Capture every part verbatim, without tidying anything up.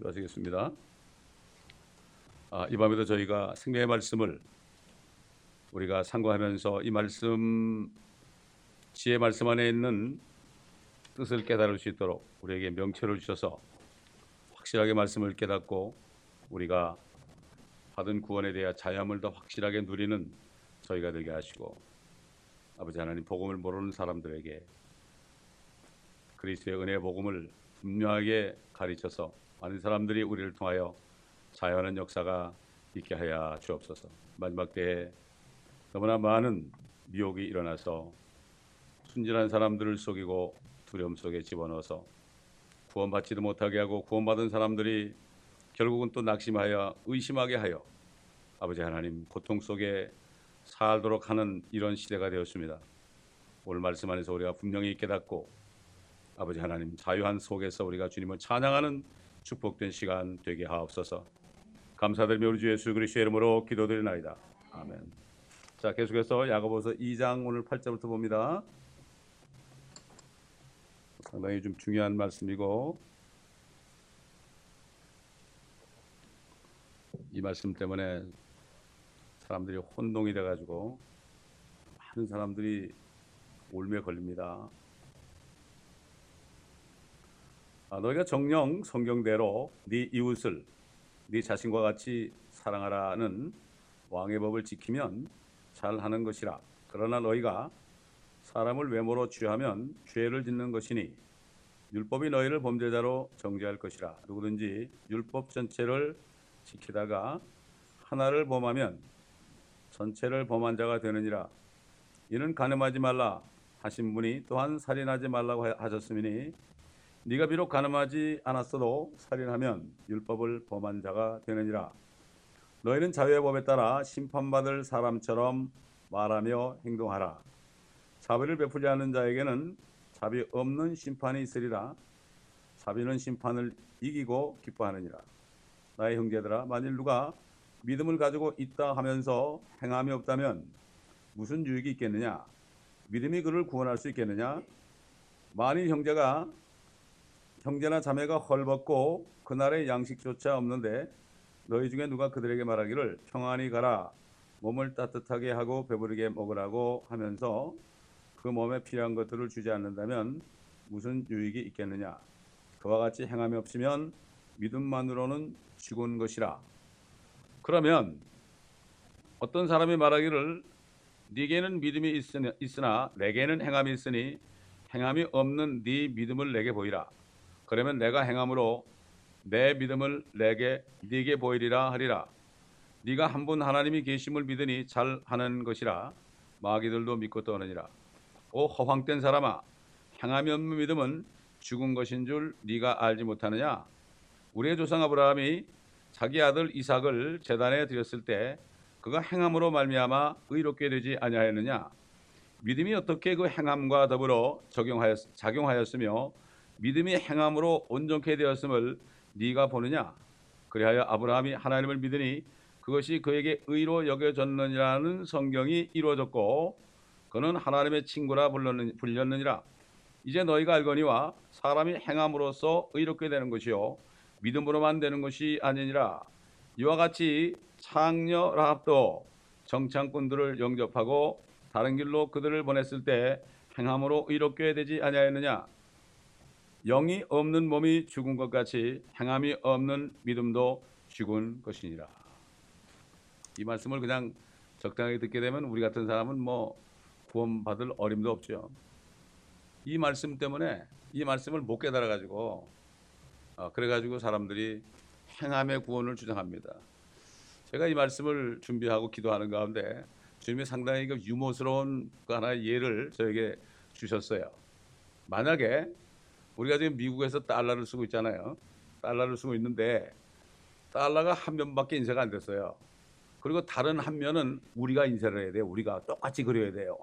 기도하시겠습니다. 아, 이 밤에도 저희가 생명의 말씀을 우리가 상고하면서 이 말씀, 지혜 말씀 안에 있는 뜻을 깨달을 수 있도록 우리에게 명철을 주셔서 확실하게 말씀을 깨닫고 우리가 받은 구원에 대한 자유함을 더 확실하게 누리는 저희가 되게 하시고, 아버지 하나님, 복음을 모르는 사람들에게 그리스도의 은혜의 복음을 분명하게 가르쳐서 많은 사람들이 우리를 통하여 자유하는 역사가 있게 하여 주옵소서. 마지막 때에 너무나 많은 미혹이 일어나서 순진한 사람들을 속이고 두려움 속에 집어넣어서 구원받지도 못하게 하고, 구원받은 사람들이 결국은 또 낙심하여 의심하게 하여 아버지 하나님, 고통 속에 살도록 하는 이런 시대가 되었습니다. 오늘 말씀 안에서 우리가 분명히 깨닫고 아버지 하나님, 자유한 속에서 우리가 주님을 찬양하는 축복된 시간 되게 하옵소서. 감사드리며 우리 주 예수 그리스도의 이름으로 기도드리나이다. 아멘. 자, 계속해서 야고보서 이 장 오늘 팔 절부터 봅니다. 상당히 좀 중요한 말씀이고, 이 말씀 때문에 사람들이 혼동이 돼가지고 많은 사람들이 올무에 걸립니다. 아, 너희가 정녕 성경대로 네 이웃을 네 자신과 같이 사랑하라는 왕의 법을 지키면 잘하는 것이라. 그러나 너희가 사람을 외모로 취하면 죄를 짓는 것이니 율법이 너희를 범죄자로 정죄할 것이라. 누구든지 율법 전체를 지키다가 하나를 범하면 전체를 범한 자가 되느니라. 이는 간음하지 말라 하신 분이 또한 살인하지 말라고 하셨음이니 네가 비록 간음하지 않았어도 살인하면 율법을 범한 자가 되느니라. 너희는 자유의 법에 따라 심판받을 사람처럼 말하며 행동하라. 자비를 베풀지 않는 자에게는 자비 없는 심판이 있으리라. 자비는 심판을 이기고 기뻐하느니라. 나의 형제들아, 만일 누가 믿음을 가지고 있다 하면서 행함이 없다면 무슨 유익이 있겠느냐? 믿음이 그를 구원할 수 있겠느냐? 만일 형제가 형제나 자매가 헐벗고 그날의 양식조차 없는데 너희 중에 누가 그들에게 말하기를 평안히 가라, 몸을 따뜻하게 하고 배부르게 먹으라고 하면서 그 몸에 필요한 것들을 주지 않는다면 무슨 유익이 있겠느냐? 그와 같이 행함이 없으면 믿음만으로는 죽은 것이라. 그러면 어떤 사람이 말하기를 네게는 믿음이 있으나, 있으나 내게는 행함이 있으니 행함이 없는 네 믿음을 내게 보이라. 그러면 내가 행함으로 내 믿음을 내게 네게 보이리라 하리라. 네가 한 분 하나님이 계심을 믿으니 잘하는 것이라. 마귀들도 믿고 떠느니라. 오 허황된 사람아, 행함이 없는 믿음은 죽은 것인 줄 네가 알지 못하느냐? 우리의 조상 아브라함이 자기 아들 이삭을 제단에 드렸을 때 그가 행함으로 말미암아 의롭게 되지 아니하였느냐? 믿음이 어떻게 그 행함과 더불어 적용하였, 작용하였으며 믿음이 행함으로 온전케 되었음을 네가 보느냐? 그리하여 아브라함이 하나님을 믿으니 그것이 그에게 의로 여겨졌느니라는 성경이 이루어졌고 그는 하나님의 친구라 불렸느니라. 이제 너희가 알거니와 사람이 행함으로써 의롭게 되는 것이요 믿음으로만 되는 것이 아니니라. 이와 같이 창녀 라합도 정창꾼들을 영접하고 다른 길로 그들을 보냈을 때 행함으로 의롭게 되지 아니하였느냐? 영이 없는 몸이 죽은 것 같이 행함이 없는 믿음도 죽은 것이니라. 이 말씀을 그냥 적당하게 듣게 되면 우리 같은 사람은 뭐 구원받을 어림도 없죠. 이 말씀 때문에 이 말씀을 못 깨달아 가지고 어, 그래 가지고 사람들이 행함의 구원을 주장합니다. 제가 이 말씀을 준비하고 기도하는 가운데 주님이 상당히 그 유머스러운 그 하나의 예를 저에게 주셨어요. 만약에 우리가 지금 미국에서 달러를 쓰고 있잖아요. 달러를 쓰고 있는데 달러가 한 면밖에 인쇄가 안 됐어요. 그리고 다른 한 면은 우리가 인쇄를 해야 돼요. 우리가 똑같이 그려야 돼요.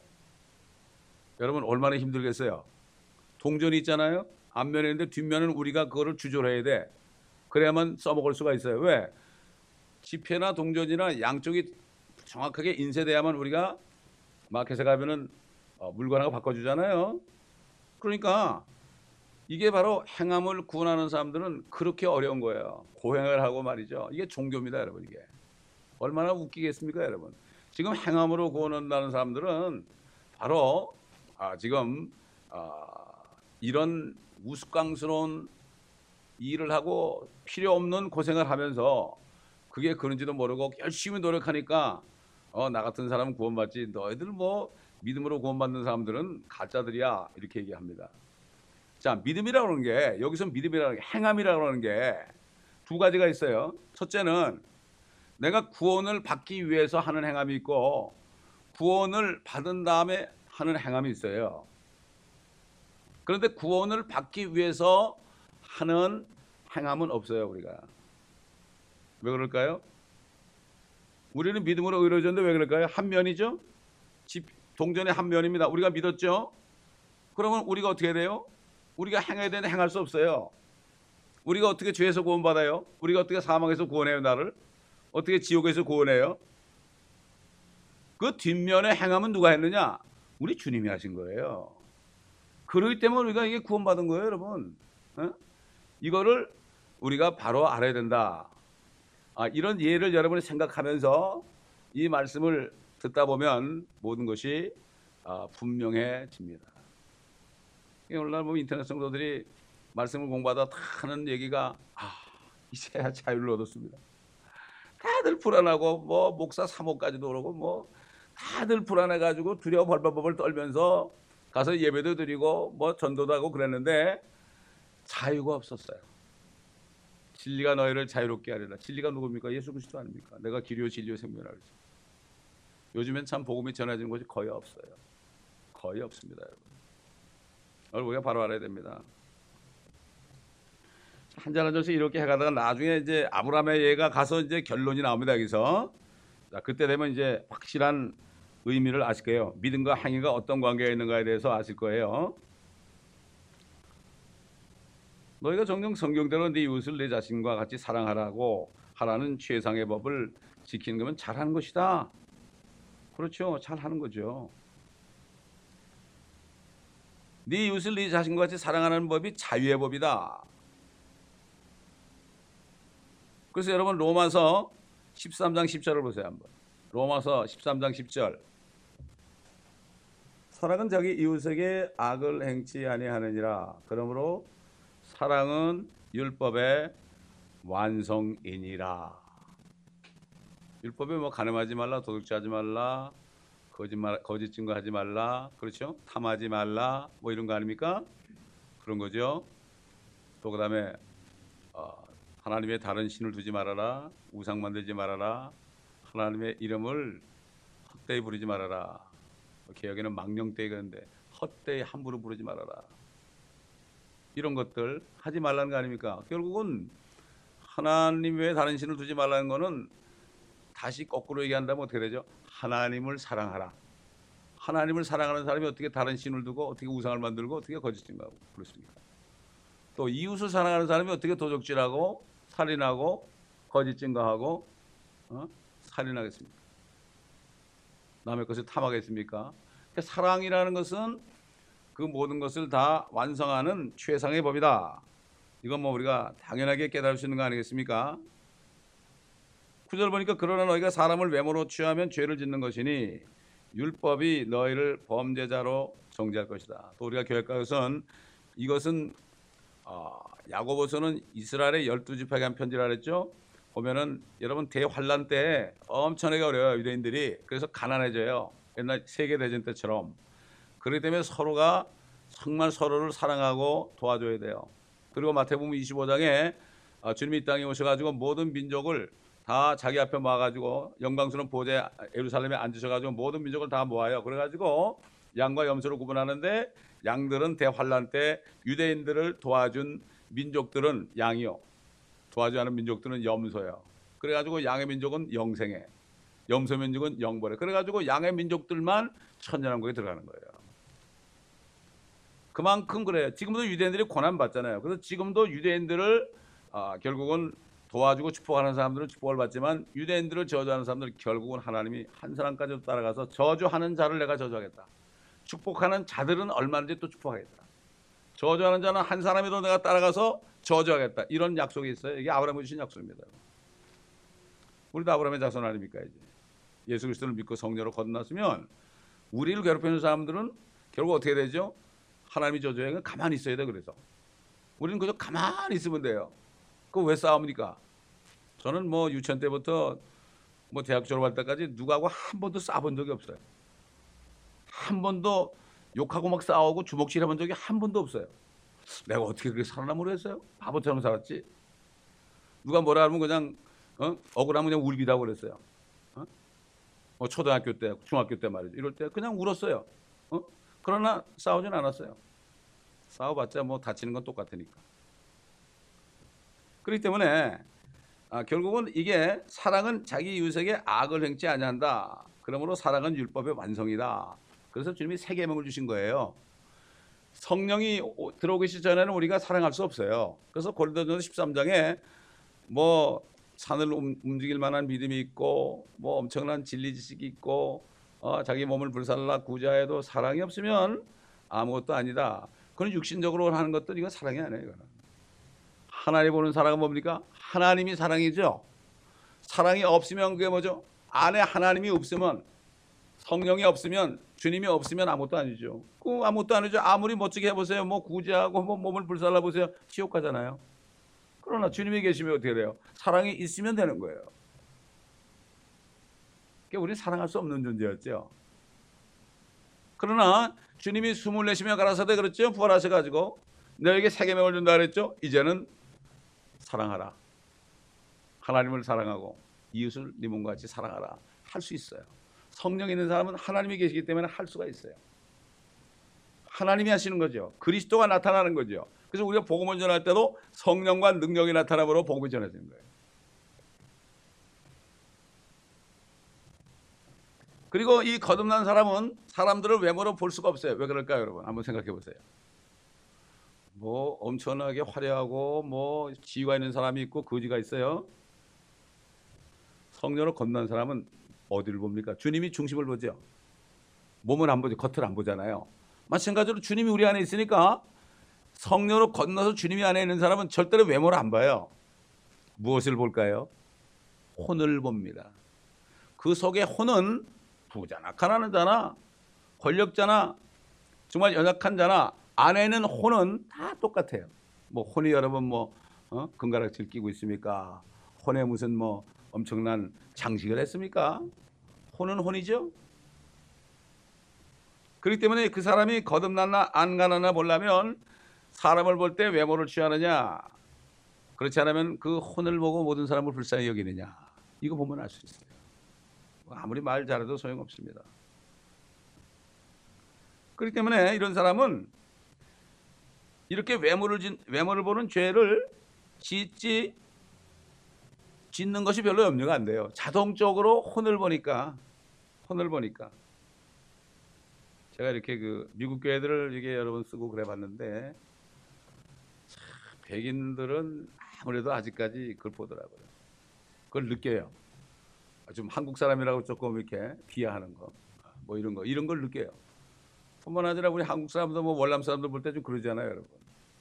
여러분 얼마나 힘들겠어요. 동전이 있잖아요. 앞면에 있는데 뒷면은 우리가 그거를 주조해야 돼. 그래야만 써먹을 수가 있어요. 왜? 지폐나 동전이나 양쪽이 정확하게 인쇄돼야만 우리가 마켓에 가면은 어, 물건하고 바꿔주잖아요. 그러니까 이게 바로 행함을 구원하는 사람들은 그렇게 어려운 거예요. 고행을 하고 말이죠. 이게 종교입니다, 여러분. 이게 얼마나 웃기겠습니까, 여러분. 지금 행함으로 구원한다는 사람들은 바로 아, 지금 아, 이런 우스꽝스러운 일을 하고 필요 없는 고생을 하면서 그게 그런지도 모르고 열심히 노력하니까 어, 나 같은 사람은 구원받지, 너희들 뭐 믿음으로 구원받는 사람들은 가짜들이야, 이렇게 얘기합니다. 자, 믿음이라고 하는 게, 여기서 믿음이라는 게, 행함이라고 하는 게 두 가지가 있어요. 첫째는 내가 구원을 받기 위해서 하는 행함이 있고, 구원을 받은 다음에 하는 행함이 있어요. 그런데 구원을 받기 위해서 하는 행함은 없어요, 우리가. 왜 그럴까요? 우리는 믿음으로 의로워졌는데 왜 그럴까요? 한 면이죠? 동전의 한 면입니다. 우리가 믿었죠? 그러면 우리가 어떻게 돼요? 우리가 행해야 되는데 행할 수 없어요. 우리가 어떻게 죄에서 구원받아요? 우리가 어떻게 사망에서 구원해요, 나를? 어떻게 지옥에서 구원해요? 그 뒷면에 행함은 누가 했느냐? 우리 주님이 하신 거예요. 그렇기 때문에 우리가 이게 구원받은 거예요, 여러분. 어? 이거를 우리가 바로 알아야 된다. 아, 이런 예를 여러분이 생각하면서 이 말씀을 듣다 보면 모든 것이 아, 분명해집니다. 오늘날 뭐 인터넷 성도들이 말씀을 공부하다 다 하는 얘기가 아, 이제야 자유를 얻었습니다. 다들 불안하고 뭐 목사 사모까지도 그러고 뭐 다들 불안해가지고 두려워 벌벌벌 떨면서 가서 예배도 드리고 뭐 전도도 하고 그랬는데 자유가 없었어요. 진리가 너희를 자유롭게 하리라. 진리가 누굽니까? 예수 그리스도 아닙니까? 내가 길이요 진리요 생명이라 그랬죠. 요즘엔 참 복음이 전해지는 것이 거의 없어요. 거의 없습니다, 여러분. 오늘 우리가 바로 알아야 됩니다. 한잔 한잔씩 이렇게 해가다가 나중에 이제 아브라함의 예가 가서 이제 결론이 나옵니다. 여기서 자, 그때 되면 이제 확실한 의미를 아실 거예요. 믿음과 행위가 어떤 관계가 있는가에 대해서 아실 거예요. 너희가 정녕 성경대로 네 이웃을 내 자신과 같이 사랑하라고 하라는 최상의 법을 지키는 거면 잘하는 것이다. 그렇죠, 잘하는 거죠. 네 이웃을 네 자신과 같이 사랑하는 법이 자유의 법이다. 그래서 여러분 로마서 십삼 장 십 절을 보세요 한번. 로마서 십삼 장 십 절. 사랑은 자기 이웃에게 악을 행치 아니하느니라. 그러므로 사랑은 율법의 완성이니라. 율법에 뭐 간음하지 말라, 도둑질하지 말라, 거짓말, 거짓 증거하지 말라, 그렇죠? 탐하지 말라, 뭐 이런 거 아닙니까? 그런 거죠. 또 그다음에 어, 하나님의 다른 신을 두지 말아라, 우상 만들지 말아라, 하나님의 이름을 헛되이 부르지 말아라. 개혁에는 망령되이 그러는데 헛되이 함부로 부르지 말아라. 이런 것들 하지 말라는 거 아닙니까? 결국은 하나님 외에 다른 신을 두지 말라는 거는 다시 거꾸로 얘기한다면 어떻게 되죠? 하나님을 사랑하라. 하나님을 사랑하는 사람이 어떻게 다른 신을 두고 어떻게 우상을 만들고 어떻게 거짓 증거하고 그렇습니까? 또 이웃을 사랑하는 사람이 어떻게 도적질하고 살인하고 거짓 증거하고 어? 살인하겠습니까? 남의 것을 탐하겠습니까? 그러니까 사랑이라는 것은 그 모든 것을 다 완성하는 최상의 법이다. 이건 뭐 우리가 당연하게 깨달을 수 있는 거 아니겠습니까? 구 절 보니까 그러나 너희가 사람을 외모로 취하면 죄를 짓는 것이니 율법이 너희를 범죄자로 정죄할 것이다. 또 우리가 교회가에서는 이것은 어, 야고보서는 이스라엘의 열두 지파에게 한 편지라 그랬죠. 보면은 여러분 대환란 때 엄청나게 어려워요, 유대인들이. 그래서 가난해져요. 옛날 세계대전 때처럼. 그렇기 때문에 서로가 정말 서로를 사랑하고 도와줘야 돼요. 그리고 마태복음 이십오 장에 주님이 이 땅에 오셔가지고 모든 민족을 다 자기 앞에 모아가지고 영광스러운 보좌에 예루살렘에 앉으셔가지고 모든 민족을 다 모아요. 그래가지고 양과 염소를 구분하는데 양들은 대환란 때 유대인들을 도와준 민족들은 양이요, 도와주지 않은 민족들은 염소예요. 그래가지고 양의 민족은 영생에, 염소 민족은 영벌에. 그래가지고 양의 민족들만 천년왕국에 들어가는 거예요. 그만큼 그래요. 지금도 유대인들이 고난 받잖아요. 그래서 지금도 유대인들을 아, 결국은 도와주고 축복하는 사람들은 축복을 받지만 유대인들을 저주하는 사람들은 결국은 하나님이 한 사람까지도 따라가서 저주하는 자를 내가 저주하겠다. 축복하는 자들은 얼마든지 또 축복하겠다. 저주하는 자는 한 사람이라도 내가 따라가서 저주하겠다. 이런 약속이 있어요. 이게 아브라함이 주신 약속입니다. 우리도 아브라함의 자손 아닙니까? 이제 예수 그리스도를 믿고 성령으로 거듭났으면 우리를 괴롭히는 사람들은 결국 어떻게 되죠? 하나님이 저주해 가만히 있어야 돼. 그래서 우리는 그저 가만히 있으면 돼요. 그거 왜 싸웁니까? 저는 뭐 유치원 때부터 뭐 대학 졸업할 때까지 누구하고 한 번도 싸본 적이 없어요. 한 번도 욕하고 막 싸우고 주먹질 해본 적이 한 번도 없어요. 내가 어떻게 그렇게 살아남으려 했어요? 바보처럼 살았지. 누가 뭐라 하면 그냥 어? 억울하면 그냥 울기다고 그랬어요. 어? 뭐 초등학교 때, 중학교 때 말이죠. 이럴 때 그냥 울었어요. 어? 그러나 싸우진 않았어요. 싸워봤자 뭐 다치는 건 똑같으니까. 그렇기 때문에 아, 결국은 이게 사랑은 자기 이웃에게 악을 행치 아니한다. 그러므로 사랑은 율법의 완성이다. 그래서 주님이 세 계명을 주신 거예요. 성령이 들어오기 전에는 우리가 사랑할 수 없어요. 그래서 고린도전서 십삼 장에 뭐 산을 움직일 만한 믿음이 있고 뭐 엄청난 진리 지식이 있고 어, 자기 몸을 불살라 구자해도 사랑이 없으면 아무것도 아니다. 그건 육신적으로 하는 것들 이거 사랑이 아니에요. 이거는. 하나님 보는 사랑은 뭡니까? 하나님이 사랑이죠. 사랑이 없으면 그게 뭐죠? 안에 하나님이 없으면 성령이 없으면 주님이 없으면 아무것도 아니죠. 그 아무것도 아니죠. 아무리 멋지게 해보세요. 뭐 구제하고 뭐 몸을 불살라 보세요. 지옥 가잖아요. 그러나 주님이 계시면 어떻게 돼요? 사랑이 있으면 되는 거예요. 그러니까 우리 사랑할 수 없는 존재였죠. 그러나 주님이 숨을 내쉬며 가라사대 그랬죠. 부활하셔가지고 너에게 세 계명을 준다 그랬죠. 이제는 사랑하라. 하나님을 사랑하고 이웃을 네 몸과 같이 사랑하라. 할 수 있어요. 성령 있는 사람은 하나님이 계시기 때문에 할 수가 있어요. 하나님이 하시는 거죠. 그리스도가 나타나는 거죠. 그래서 우리가 복음을 전할 때도 성령과 능력이 나타남으로 복음을 전해지는 거예요. 그리고 이 거듭난 사람은 사람들을 외모로 볼 수가 없어요. 왜 그럴까요, 여러분? 한번 생각해 보세요. 뭐 엄청나게 화려하고 뭐 지위가 있는 사람이 있고 거지가 있어요. 성령으로 거듭난 사람은 어디를 봅니까? 주님이 중심을 보죠. 몸은 안 보죠. 겉을 안 보잖아요. 마찬가지로 주님이 우리 안에 있으니까 성령으로 건너서 주님이 안에 있는 사람은 절대로 외모를 안 봐요. 무엇을 볼까요? 혼을 봅니다. 그 속에 혼은 부자나 가난한 자나 권력자나 정말 연약한 자나 안에 있는 혼은 다 똑같아요. 뭐 혼이 여러분 뭐 어? 금가락질 끼고 있습니까? 혼에 무슨 뭐 엄청난 장식을 했습니까? 혼은 혼이죠. 그렇기 때문에 그 사람이 거듭났나 안 가났나 보려면 사람을 볼 때 외모를 취하느냐, 그렇지 않으면 그 혼을 보고 모든 사람을 불쌍히 여기느냐, 이거 보면 알 수 있어요. 아무리 말 잘해도 소용없습니다. 그렇기 때문에 이런 사람은 이렇게 외모를, 짓, 외모를 보는 죄를 짓지 짓는 것이 별로 염려가 안 돼요. 자동적으로 혼을 보니까 혼을 보니까 제가 이렇게 그 미국 교회들을 이게 여러 번 쓰고 그래 봤는데 백인들은 아무래도 아직까지 그걸 보더라고요. 그걸 느껴요. 좀 한국 사람이라고 조금 이렇게 비하하는 거, 뭐 이런 거, 이런 걸 느껴요. 뿐만 아니라 우리 한국 사람도 뭐 월남 사람들 볼 때 좀 그러잖아요, 여러분.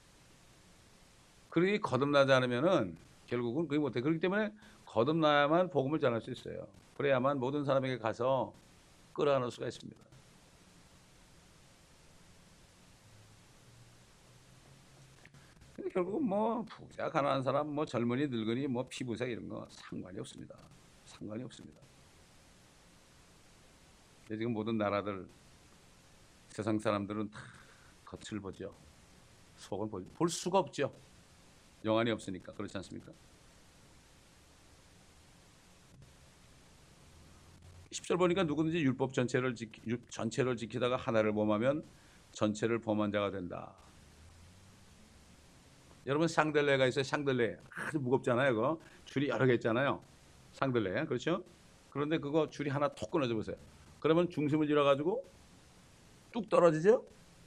그러기 거듭나지 않으면은 결국은 그게 못해. 그렇기 때문에 거듭나야만 복음을 전할 수 있어요. 그래야만 모든 사람에게 가서 끌어안을 수가 있습니다. 근데 결국은 뭐 부자, 가난한 사람, 뭐 젊은이, 늙은이, 뭐 피부색 이런 거 상관이 없습니다. 상관이 없습니다. 근데 지금 모든 나라들, 세상 사람들은 다 겉을 보죠. 속은 볼, 볼 수가 없죠. 영안이 없으니까. 그렇지 않습니까? 십 절 보니까 누구든지 율법 전체를, 지키, 전체를 지키다가 하나를 범하면 전체를 범한 자가 된다. 여러분 샹들레가 있어요. 샹들레 아주 무겁잖아요. 그거 줄이 여러 개 있잖아요. 샹들레, 그렇죠? 그런데 그거 줄이 하나 톡 끊어져 보세요. 그러면 중심을 잃어가지고 뚝 떨어지죠?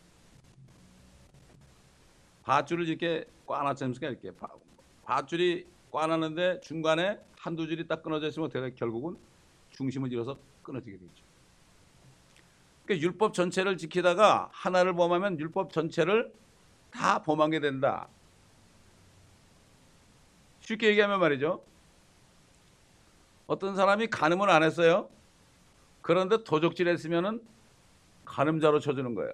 밧줄을 이렇게 꽈놨지 않습니까? 이렇게 밧줄이 꽈놨는데 중간에 한두 줄이 딱 끊어져 있으면 어떻게 돼? 결국은 중심을 잃어서 끊어지게 되죠. 그러니까 율법 전체를 지키다가 하나를 범하면 율법 전체를 다 범하게 된다. 쉽게 얘기하면 말이죠. 어떤 사람이 간음을 안 했어요. 그런데 도적질 했으면은 간음자로 쳐주는 거예요.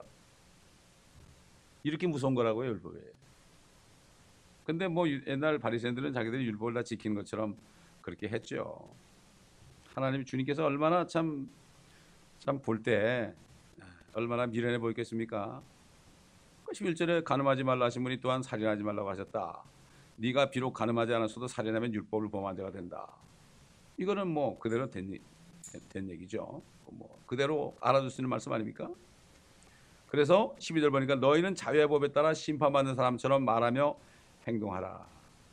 이렇게 무서운 거라고요, 율법에. 근데 뭐 옛날 바리새인들은 자기들이 율법을 다 지키는 것처럼 그렇게 했죠. 하나님 주님께서 얼마나 참 참 볼 때 얼마나 미련해 보였겠습니까? 십일 절에 간음하지 말라 하신 분이 또한 살인하지 말라고 하셨다. 네가 비록 간음하지 않았어도 살인하면 율법을 범한 자가 된다. 이거는 뭐 그대로 된, 된 얘기죠. 뭐 그대로 알아둘 수 있는 말씀 아닙니까? 그래서 십이 절 보니까 너희는 자유의 법에 따라 심판받는 사람처럼 말하며 행동하라.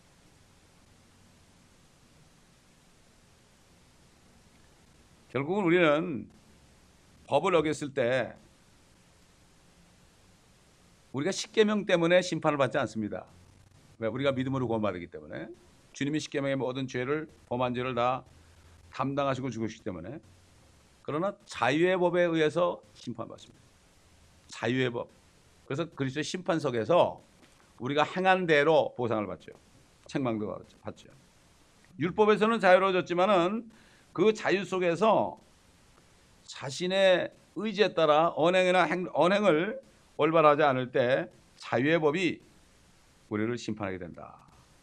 결국은 우리는 법을 어겼을 때 우리가 십계명 때문에 심판을 받지 않습니다. 왜? 우리가 믿음으로 구원받기 때문에. 주님이 십계명의 모든 죄를 범한 죄를 다 담당하시고 죽으시기 때문에. 그러나 자유의 법에 의해서 심판받습니다. 자유의 법. 그래서 그리스도의 심판석에서 우리가 행한 대로 보상을 받죠. 책망도 받죠. 율법에서는 자유로워졌지만은 그 자유 속에서 자신의 의지에 따라 언행이나 행, 언행을 올바르지 않을 때 자유의 법이 우리를 심판하게 된다.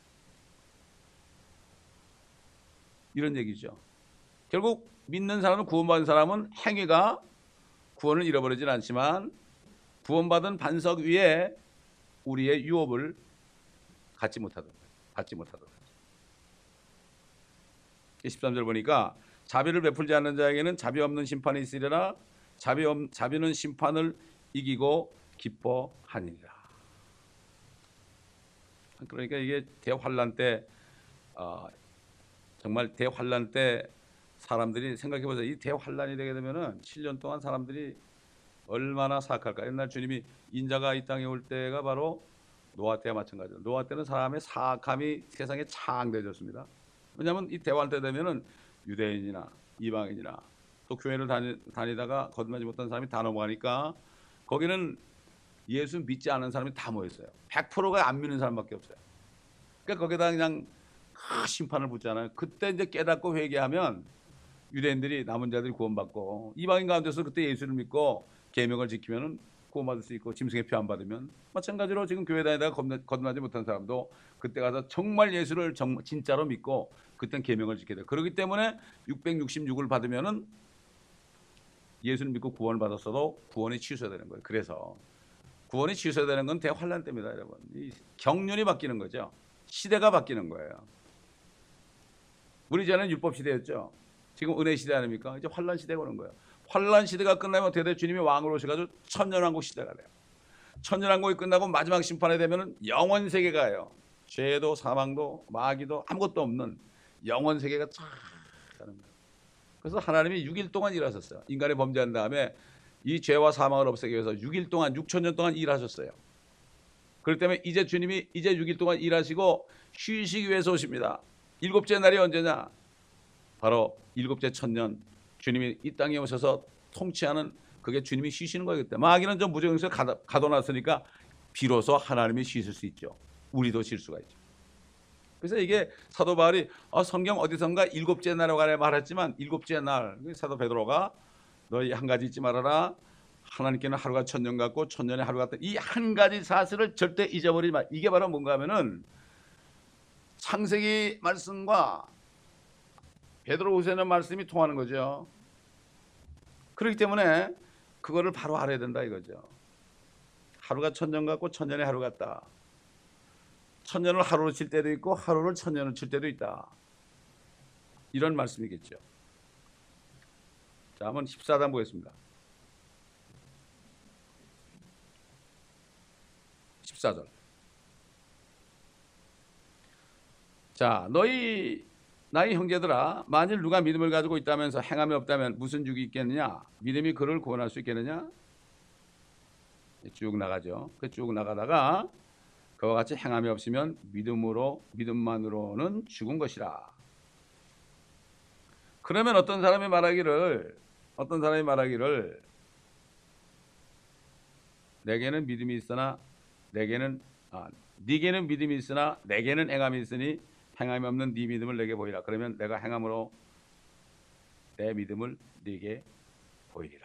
이런 얘기죠. 결국 믿는 사람은, 구원받은 사람은 행위가 구원을 잃어버리진 않지만 구원받은 반석 위에 우리의 유업을 갖지 못하도록 갖지 못하도록 십삼 절 보니까 자비를 베풀지 않는 자에게는 자비 없는 심판이 있으리라. 자비 없, 자비는 심판을 이기고 기뻐하니라. 그러니까 이게 대환란 때 어, 정말 대환란 때 사람들이 생각해 보세요. 이 대환란이 되게 되면은 칠 년 동안 사람들이 얼마나 사악할까. 옛날 주님이 인자가 이 땅에 올 때가 바로 노아 때와 마찬가지로. 노아 때는 사람의 사악함이 세상에 창대해졌습니다. 왜냐하면 이 대환 때 되면은 유대인이나 이방인이나 또 교회를 다니, 다니다가 거듭나지 못한 사람이 다 넘어가니까 거기는 예수 믿지 않은 사람이 다 모였어요. 백 퍼센트가 안 믿는 사람밖에 없어요. 그러니까 거기다 그냥 심판을 붙잖아요. 그때 이제 깨닫고 회개하면 유대인들이 남은 자들이 구원받고 이방인 가운데서 그때 예수를 믿고 계명을 지키면은 구원받을 수 있고 짐승의 피 안 받으면 마찬가지로 지금 교회 다니다가 거듭나지 못한 사람도 그때 가서 정말 예수를 정말 진짜로 믿고 그땐 계명을 지켜야 돼요. 그렇기 때문에 육백육십육을 받으면은 예수를 믿고 구원을 받았어도 구원이 취소되는 거예요. 그래서 구원이 취소되는 건 대환란 때입니다, 여러분. 이 경륜이 바뀌는 거죠. 시대가 바뀌는 거예요. 우리 전에는 율법 시대였죠. 지금 은혜 시대 아닙니까? 이제 환란 시대가 오는 거예요. 환란 시대가 끝나면 어떻게 돼요? 주님이 왕으로 오셔가지고 천년왕국 시대가 돼요. 천년왕국이 끝나고 마지막 심판에 되면은 영원 세계가요. 죄도 사망도 마귀도 아무것도 없는 영원 세계가 쫙 가는 거예요. 그래서 하나님이 육 일 동안 일하셨어요. 인간의 범죄한 다음에 이 죄와 사망을 없애기 위해서 육 일 동안 육천 년 동안 일하셨어요. 그렇기 때문에 이제 주님이 이제 육 일 동안 일하시고 쉬시기 위해서 오십니다. 일곱째 날이 언제냐? 바로 일곱째 천년 주님이 이 땅에 오셔서 통치하는 그게 주님이 쉬시는 거예요. 그때 마귀는 좀 무정에서 가둬놨으니까 비로소 하나님이 쉬실 수 있죠. 우리도 쉴 수가 있죠. 그래서 이게 사도 바울이 어, 성경 어디선가 일곱째 날에 관해 말했지만 일곱째 날 사도 베드로가 너희 한 가지 잊지 말아라. 하나님께는 하루가 천년 같고 천년에 하루 같다. 이 한 가지 사실을 절대 잊어버리지 마. 이게 바로 뭔가 하면은 창세기 말씀과 베드로후서의 말씀이 통하는 거죠. 그렇기 때문에 그거를 바로 알아야 된다 이거죠. 하루가 천년 같고 천년에 하루 같다. 천년을 하루로 칠 때도 있고 하루를 천년을 칠 때도 있다. 이런 말씀이겠죠. 자, 한번 십사 장 보겠습니다. 십사 절. 자, 너희 나의 형제들아, 만일 누가 믿음을 가지고 있다면서 행함이 없다면 무슨 유익이 있겠느냐? 믿음이 그를 구원할 수 있겠느냐? 쭉 나가죠. 그 쭉 나가다가 그와 같이 행함이 없으면 믿음으로 믿음만으로는 죽은 것이라. 그러면 어떤 사람이 말하기를 어떤 사람이 말하기를 내게는 믿음이 있으나 내게는 아, 네게는 믿음이 있으나 내게는 행함이 있으니 행함이 없는 네 믿음을 내게 보이라. 그러면 내가 행함으로 내 믿음을 네게 보이리라.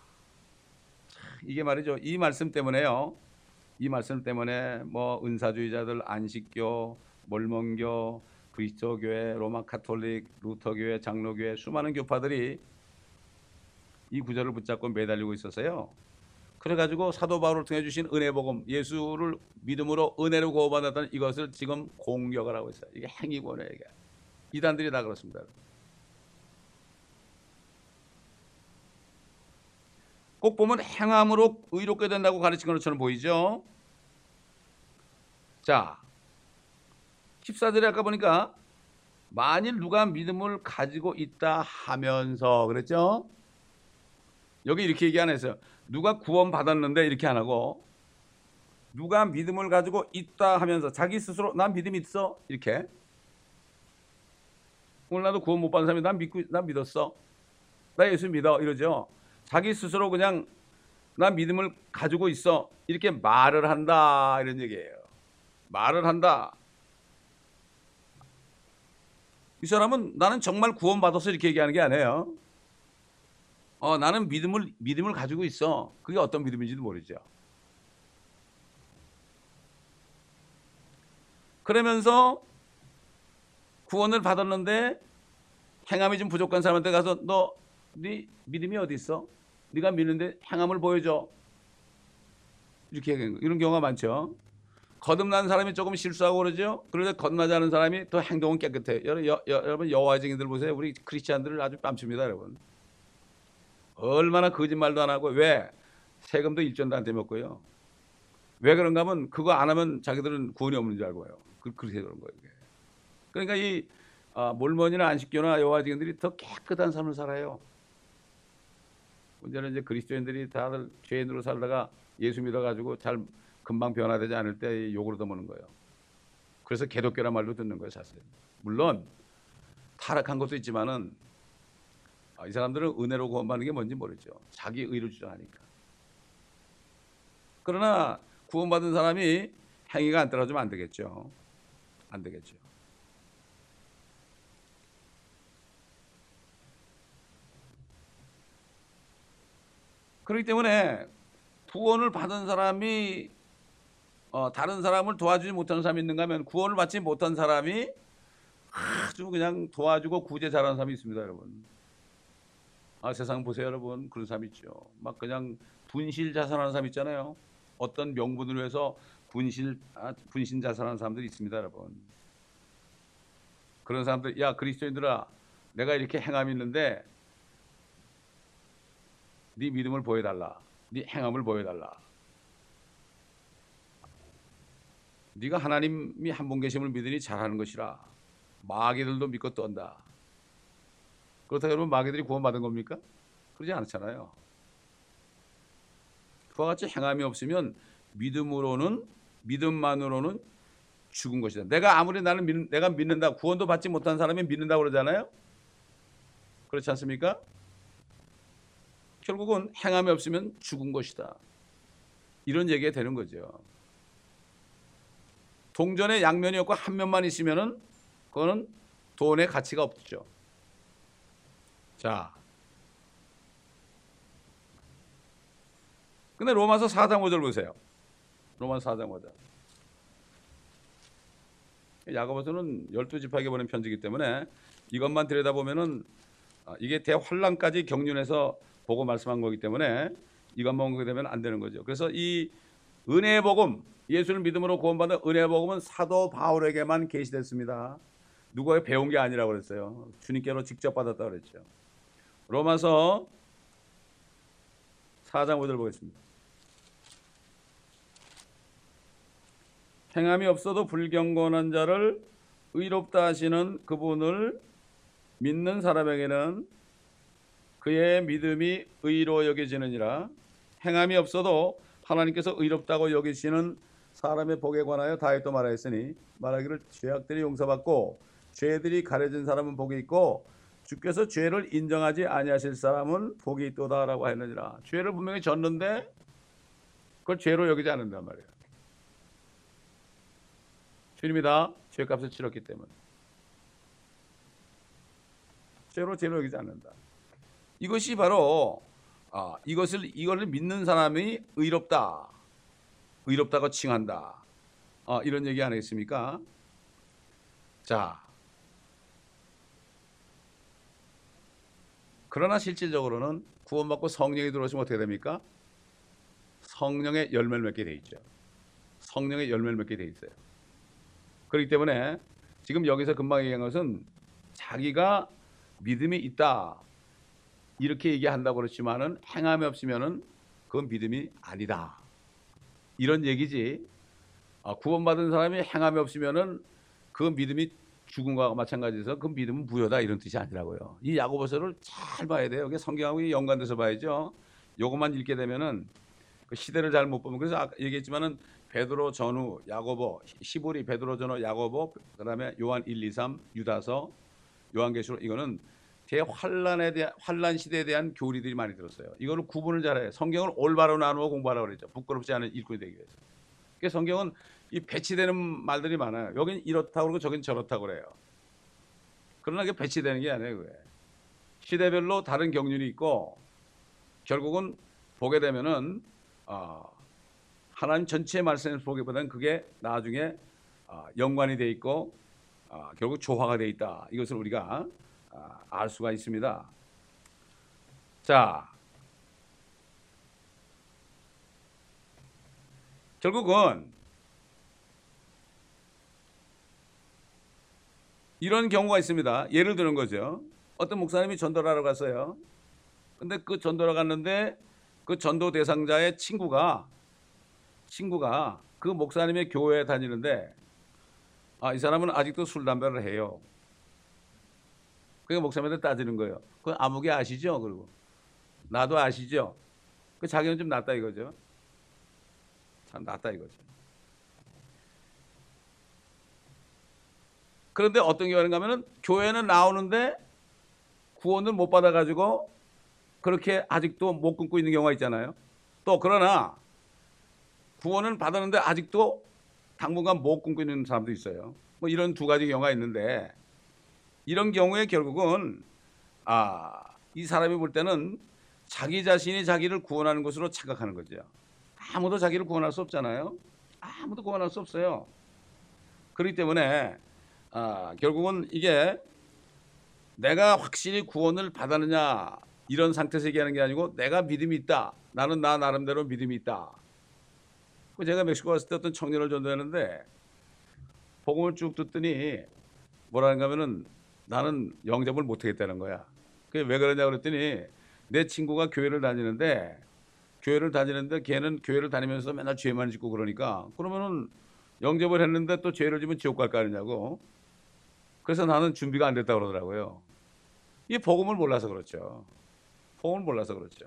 이게 말이죠. 이 말씀 때문에요. 이 말씀 때문에 뭐 은사주의자들, 안식교, 몰몬교, 그리스도교회, 로마 카톨릭, 루터교회, 장로교회 수많은 교파들이 이 구절을 붙잡고 매달리고 있었어요. 그래가지고 사도 바울을 통해 주신 은혜복음, 예수를 믿음으로 은혜로 구원받았다는 이것을 지금 공격을 하고 있어요. 이게 행위권이에요. 이게 이단들이 다 그렇습니다. 꼭 보면 행함으로 의롭게 된다고 가르친 것처럼 보이죠. 자, 십사 절에 아까 보니까 만일 누가 믿음을 가지고 있다 하면서 그랬죠. 여기 이렇게 얘기 안 했어요. 누가 구원 받았는데 이렇게 안 하고 누가 믿음을 가지고 있다 하면서 자기 스스로 난 믿음이 있어 이렇게. 오늘 나도 구원 못 받은 사람이 난 믿고 난 믿었어. 나 예수 믿어 이러죠. 자기 스스로 그냥 난 믿음을 가지고 있어 이렇게 말을 한다 이런 얘기예요. 말을 한다. 이 사람은 나는 정말 구원 받았어 이렇게 얘기하는 게 아니에요. 어, 나는 믿음을 믿음을 가지고 있어. 그게 어떤 믿음인지도 모르죠. 그러면서 구원을 받았는데 행함이 좀 부족한 사람한테 가서 너 네 믿음이 어디 있어? 네가 믿는데 행함을 보여줘. 이렇게 얘기하는 거. 이런 경우가 많죠. 거듭난 사람이 조금 실수하고 그러죠. 그런데 거듭나지 않은 사람이 더 행동은 깨끗해요. 여러분, 여, 여, 여러분 여호와의 증인들 보세요. 우리 크리스찬들을 아주 뺨칩니다, 여러분. 얼마나 거짓말도 안 하고. 왜? 세금도 일전도 안 떼먹고요. 왜 그런가 하면 그거 안 하면 자기들은 구원이 없는 줄 알고요. 그, 그렇게 그런 거예요. 그러니까 이 아, 몰몬이나 안식교나 여호와의 증인들이 더 깨끗한 삶을 살아요. 문제는 이제 그리스도인들이 다들 죄인으로 살다가 예수 믿어가지고 잘 금방 변화되지 않을 때 욕을 얻어먹는 거예요. 그래서 개독교란 말도 듣는 거예요, 사실. 물론 타락한 것도 있지만은 이 사람들은 은혜로 구원받는 게 뭔지 모르죠. 자기 의를 주장하니까. 그러나 구원받은 사람이 행위가 안 따라주면 안 되겠죠. 안 되겠죠. 그렇기 때문에 구원을 받은 사람이 어, 다른 사람을 도와주지 못하는 사람이 있는가 하면 구원을 받지 못한 사람이 아주 그냥 도와주고 구제 잘하는 사람이 있습니다, 여러분. 아, 세상 보세요, 여러분. 그런 사람 있죠. 막 그냥 분실 자살하는 사람 있잖아요. 어떤 명분을 위해서 분실, 아, 분신 자살하는 사람들이 있습니다, 여러분. 그런 사람들, 야, 그리스도인들아, 내가 이렇게 행함이 있는데 네 믿음을 보여달라. 네 행함을 보여달라. 네가 하나님이 한 분 계심을 믿으니 잘하는 것이라. 마귀들도 믿고 떤다. 그렇다고 여러분 마귀들이 구원받은 겁니까? 그러지 않잖아요. 그와 같이 행함이 없으면 믿음으로는 믿음만으로는 죽은 것이다. 내가 아무리 나는 믿, 내가 믿는다. 구원도 받지 못한 사람이 믿는다고 그러잖아요. 그렇지 않습니까? 결국은 행함이 없으면 죽은 것이다. 이런 얘기가 되는 거죠. 동전에 양면이 없고 한 면만 있으면은 그거는 돈의 가치가 없죠. 자, 근데 로마서 사 장 오 절 보세요. 로마서 사 장 오 절. 야고보서는 열두 지파에게 보낸 편지이기 때문에 이것만 들여다보면은 이게 대환란까지 경륜해서 보고 말씀한 거기 때문에 이것만 보게 되면 안 되는 거죠. 그래서 이 은혜의 복음, 예수를 믿음으로 구원받은 은혜의 복음은 사도 바울에게만 계시됐습니다. 누가 배운 게 아니라고 그랬어요. 주님께로 직접 받았다고 그랬죠. 로마서 사 장 오 절 보겠습니다. 행함이 없어도 불경건한 자를 의롭다 하시는 그분을 믿는 사람에게는 그의 믿음이 의로 여겨지느니라. 행함이 없어도 하나님께서 의롭다고 여기시는 사람의 복에 관하여 다윗도 말하였으니 말하기를 죄악들이 용서받고 죄들이 가려진 사람은 복이 있고 주께서 죄를 인정하지 아니하실 사람은 복이 있도다라고 했느니라. 죄를 분명히 졌는데 그걸 죄로 여기지 않는단 말이에요. 주님이 다 죄값을 치렀기 때문에 죄로 죄로 여기지 않는다. 이것이 바로 아, 이것을 이것을 믿는 사람이 의롭다, 의롭다고 칭한다. 아, 이런 얘기 아니겠습니까? 자, 그러나 실질적으로는 구원받고 성령이 들어오시면 어떻게 됩니까? 성령의 열매를 맺게 돼 있죠. 성령의 열매를 맺게 돼 있어요. 그렇기 때문에 지금 여기서 금방 얘기한 것은 자기가 믿음이 있다 이렇게 얘기한다고 그렇지만은 행함이 없으면은 그건 믿음이 아니다 이런 얘기지. 아, 구원받은 사람이 행함이 없으면은 그 믿음이 죽은 거와 마찬가지에서 그 믿음은 무효다 이런 뜻이 아니라고요. 이 야고보서를 잘 봐야 돼요. 이게 성경하고 연관돼서 봐야죠. 요것만 읽게 되면은 그 시대를 잘 못 보면, 그래서 아까 얘기했지만은 베드로 전후 야고보, 시보리 베드로 전후 야고보, 그다음에 요한 일, 이, 삼, 유다서, 요한계시록, 이거는 대환란에 대한 환란 시대에 대한 교리들이 많이 들었어요. 이거를 구분을 잘해. 성경을 올바로 나누어 공부하라고 그랬죠. 부끄럽지 않은 일꾼이 되기 위해서. 그러니까 성경은 이 배치되는 말들이 많아요. 여긴 이렇다고 그러고 저긴 저렇다고 그래요. 그러나 그게 배치되는 게 아니에요. 그게. 시대별로 다른 경륜이 있고 결국은 보게 되면은 어, 하나님 전체의 말씀을 보기보다는 그게 나중에 어, 연관이 돼 있고 어, 결국 조화가 돼 있다. 이것을 우리가 어, 알 수가 있습니다. 자, 결국은 이런 경우가 있습니다. 예를 드는 거죠. 어떤 목사님이 전도하러 갔어요. 근데 그 전도하러 갔는데 그 전도 대상자의 친구가 친구가 그 목사님의 교회에 다니는데 아, 이 사람은 아직도 술 담배를 해요. 그러니까 목사님한테 따지는 거예요. 그 아무개 아시죠? 그리고 나도 아시죠? 그 자기는 좀 낫다 이거죠. 참 낫다 이거죠. 그런데 어떤 경우인가 하면은 교회는 나오는데 구원을 못 받아가지고 그렇게 아직도 못 끊고 있는 경우가 있잖아요. 또 그러나 구원을 받았는데 아직도 당분간 못 끊고 있는 사람도 있어요. 뭐 이런 두 가지 경우가 있는데 이런 경우에 결국은 아, 이 사람이 볼 때는 자기 자신이 자기를 구원하는 것으로 착각하는 거죠. 아무도 자기를 구원할 수 없잖아요. 아무도 구원할 수 없어요. 그렇기 때문에 아, 결국은 이게 내가 확실히 구원을 받았느냐 이런 상태에서 얘기하는 게 아니고 내가 믿음이 있다. 나는 나 나름대로 믿음이 있다. 제가 멕시코 갔을 때 어떤 청년을 전도했는데 복음을 쭉 듣더니 뭐라는가 하면은 나는 영접을 못 하겠다는 거야. 그게 왜 그러냐 그랬더니 내 친구가 교회를 다니는데 교회를 다니는데 걔는 교회를 다니면서 맨날 죄만 짓고 그러니까 그러면은 영접을 했는데 또 죄를 지면 지옥 갈 거 아니냐고. 그래서 나는 준비가 안 됐다고 그러더라고요. 이 복음을 몰라서 그렇죠. 복음을 몰라서 그렇죠.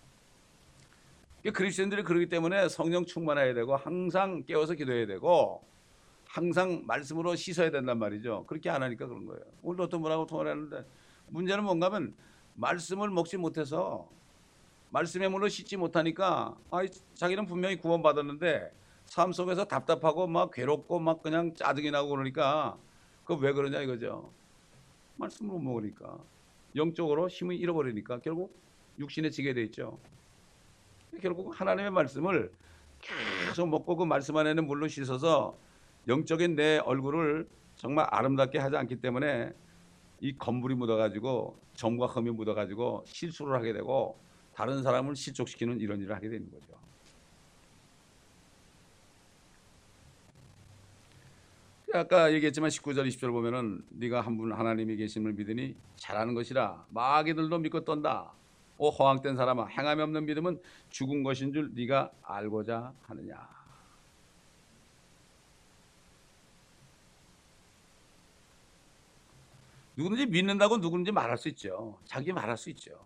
그리스도인들이 그러기 때문에 성령 충만해야 되고 항상 깨워서 기도해야 되고 항상 말씀으로 씻어야 된단 말이죠. 그렇게 안 하니까 그런 거예요. 오늘 어떤 분하고 통화를 했는데 문제는 뭔가 하면 말씀을 먹지 못해서 말씀의 물로 씻지 못하니까 아, 자기는 분명히 구원받았는데 삶 속에서 답답하고 막 괴롭고 막 그냥 짜증이 나고 그러니까 그거 왜 그러냐 이거죠. 말씀을 못 먹으니까 영적으로 힘을 잃어버리니까 결국 육신에 지게 돼 있죠. 결국 하나님의 말씀을 계속 먹고 그 말씀 안에는 물로 씻어서 영적인 내 얼굴을 정말 아름답게 하지 않기 때문에 이 검물이 묻어가지고 점과 흠이 묻어가지고 실수를 하게 되고 다른 사람을 실족시키는 이런 일을 하게 되는 거죠. 아까 얘기했지만 십구 절 이십 절 보면은 네가 한 분 하나님이 계심을 믿으니 잘하는 것이라 마귀들도 믿고 떤다. 오 허황된 사람아 행함이 없는 믿음은 죽은 것인 줄 네가 알고자 하느냐. 누구든지 믿는다고 누구든지 말할 수 있죠. 자기 말할 수 있죠.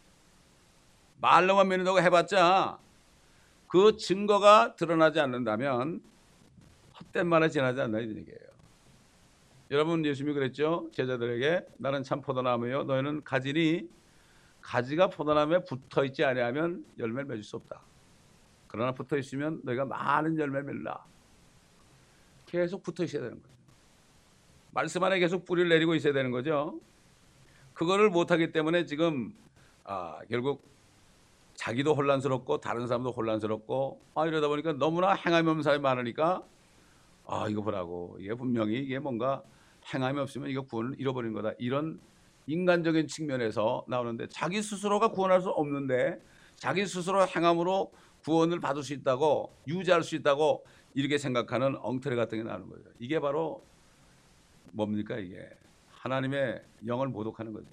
말로만 믿는다고 해봤자 그 증거가 드러나지 않는다면 헛된 말에 지나지 않나 이런 얘기예요. 여러분 예수님이 그랬죠. 제자들에게 나는 참 포도나무요 너희는 가지니 가지가 포도나무에 붙어있지 아니하면 열매를 맺을 수 없다. 그러나 붙어있으면 너희가 많은 열매를 맺라. 계속 붙어 있어야 되는 거죠. 말씀 안에 계속 뿌리를 내리고 있어야 되는 거죠. 그거를 못하기 때문에 지금 아, 결국 자기도 혼란스럽고 다른 사람도 혼란스럽고 아, 이러다 보니까 너무나 행함이 없는 사람이 많으니까 아, 이거 보라고 이게 분명히 이게 뭔가 행함이 없으면 이거 구원을 잃어버린 거다, 이런 인간적인 측면에서 나오는데, 자기 스스로가 구원할 수 없는데 자기 스스로 행함으로 구원을 받을 수 있다고, 유지할 수 있다고 이렇게 생각하는 엉터리 같은 게 나오는 거죠. 이게 바로 뭡니까? 이게 하나님의 영을 모독하는 거죠.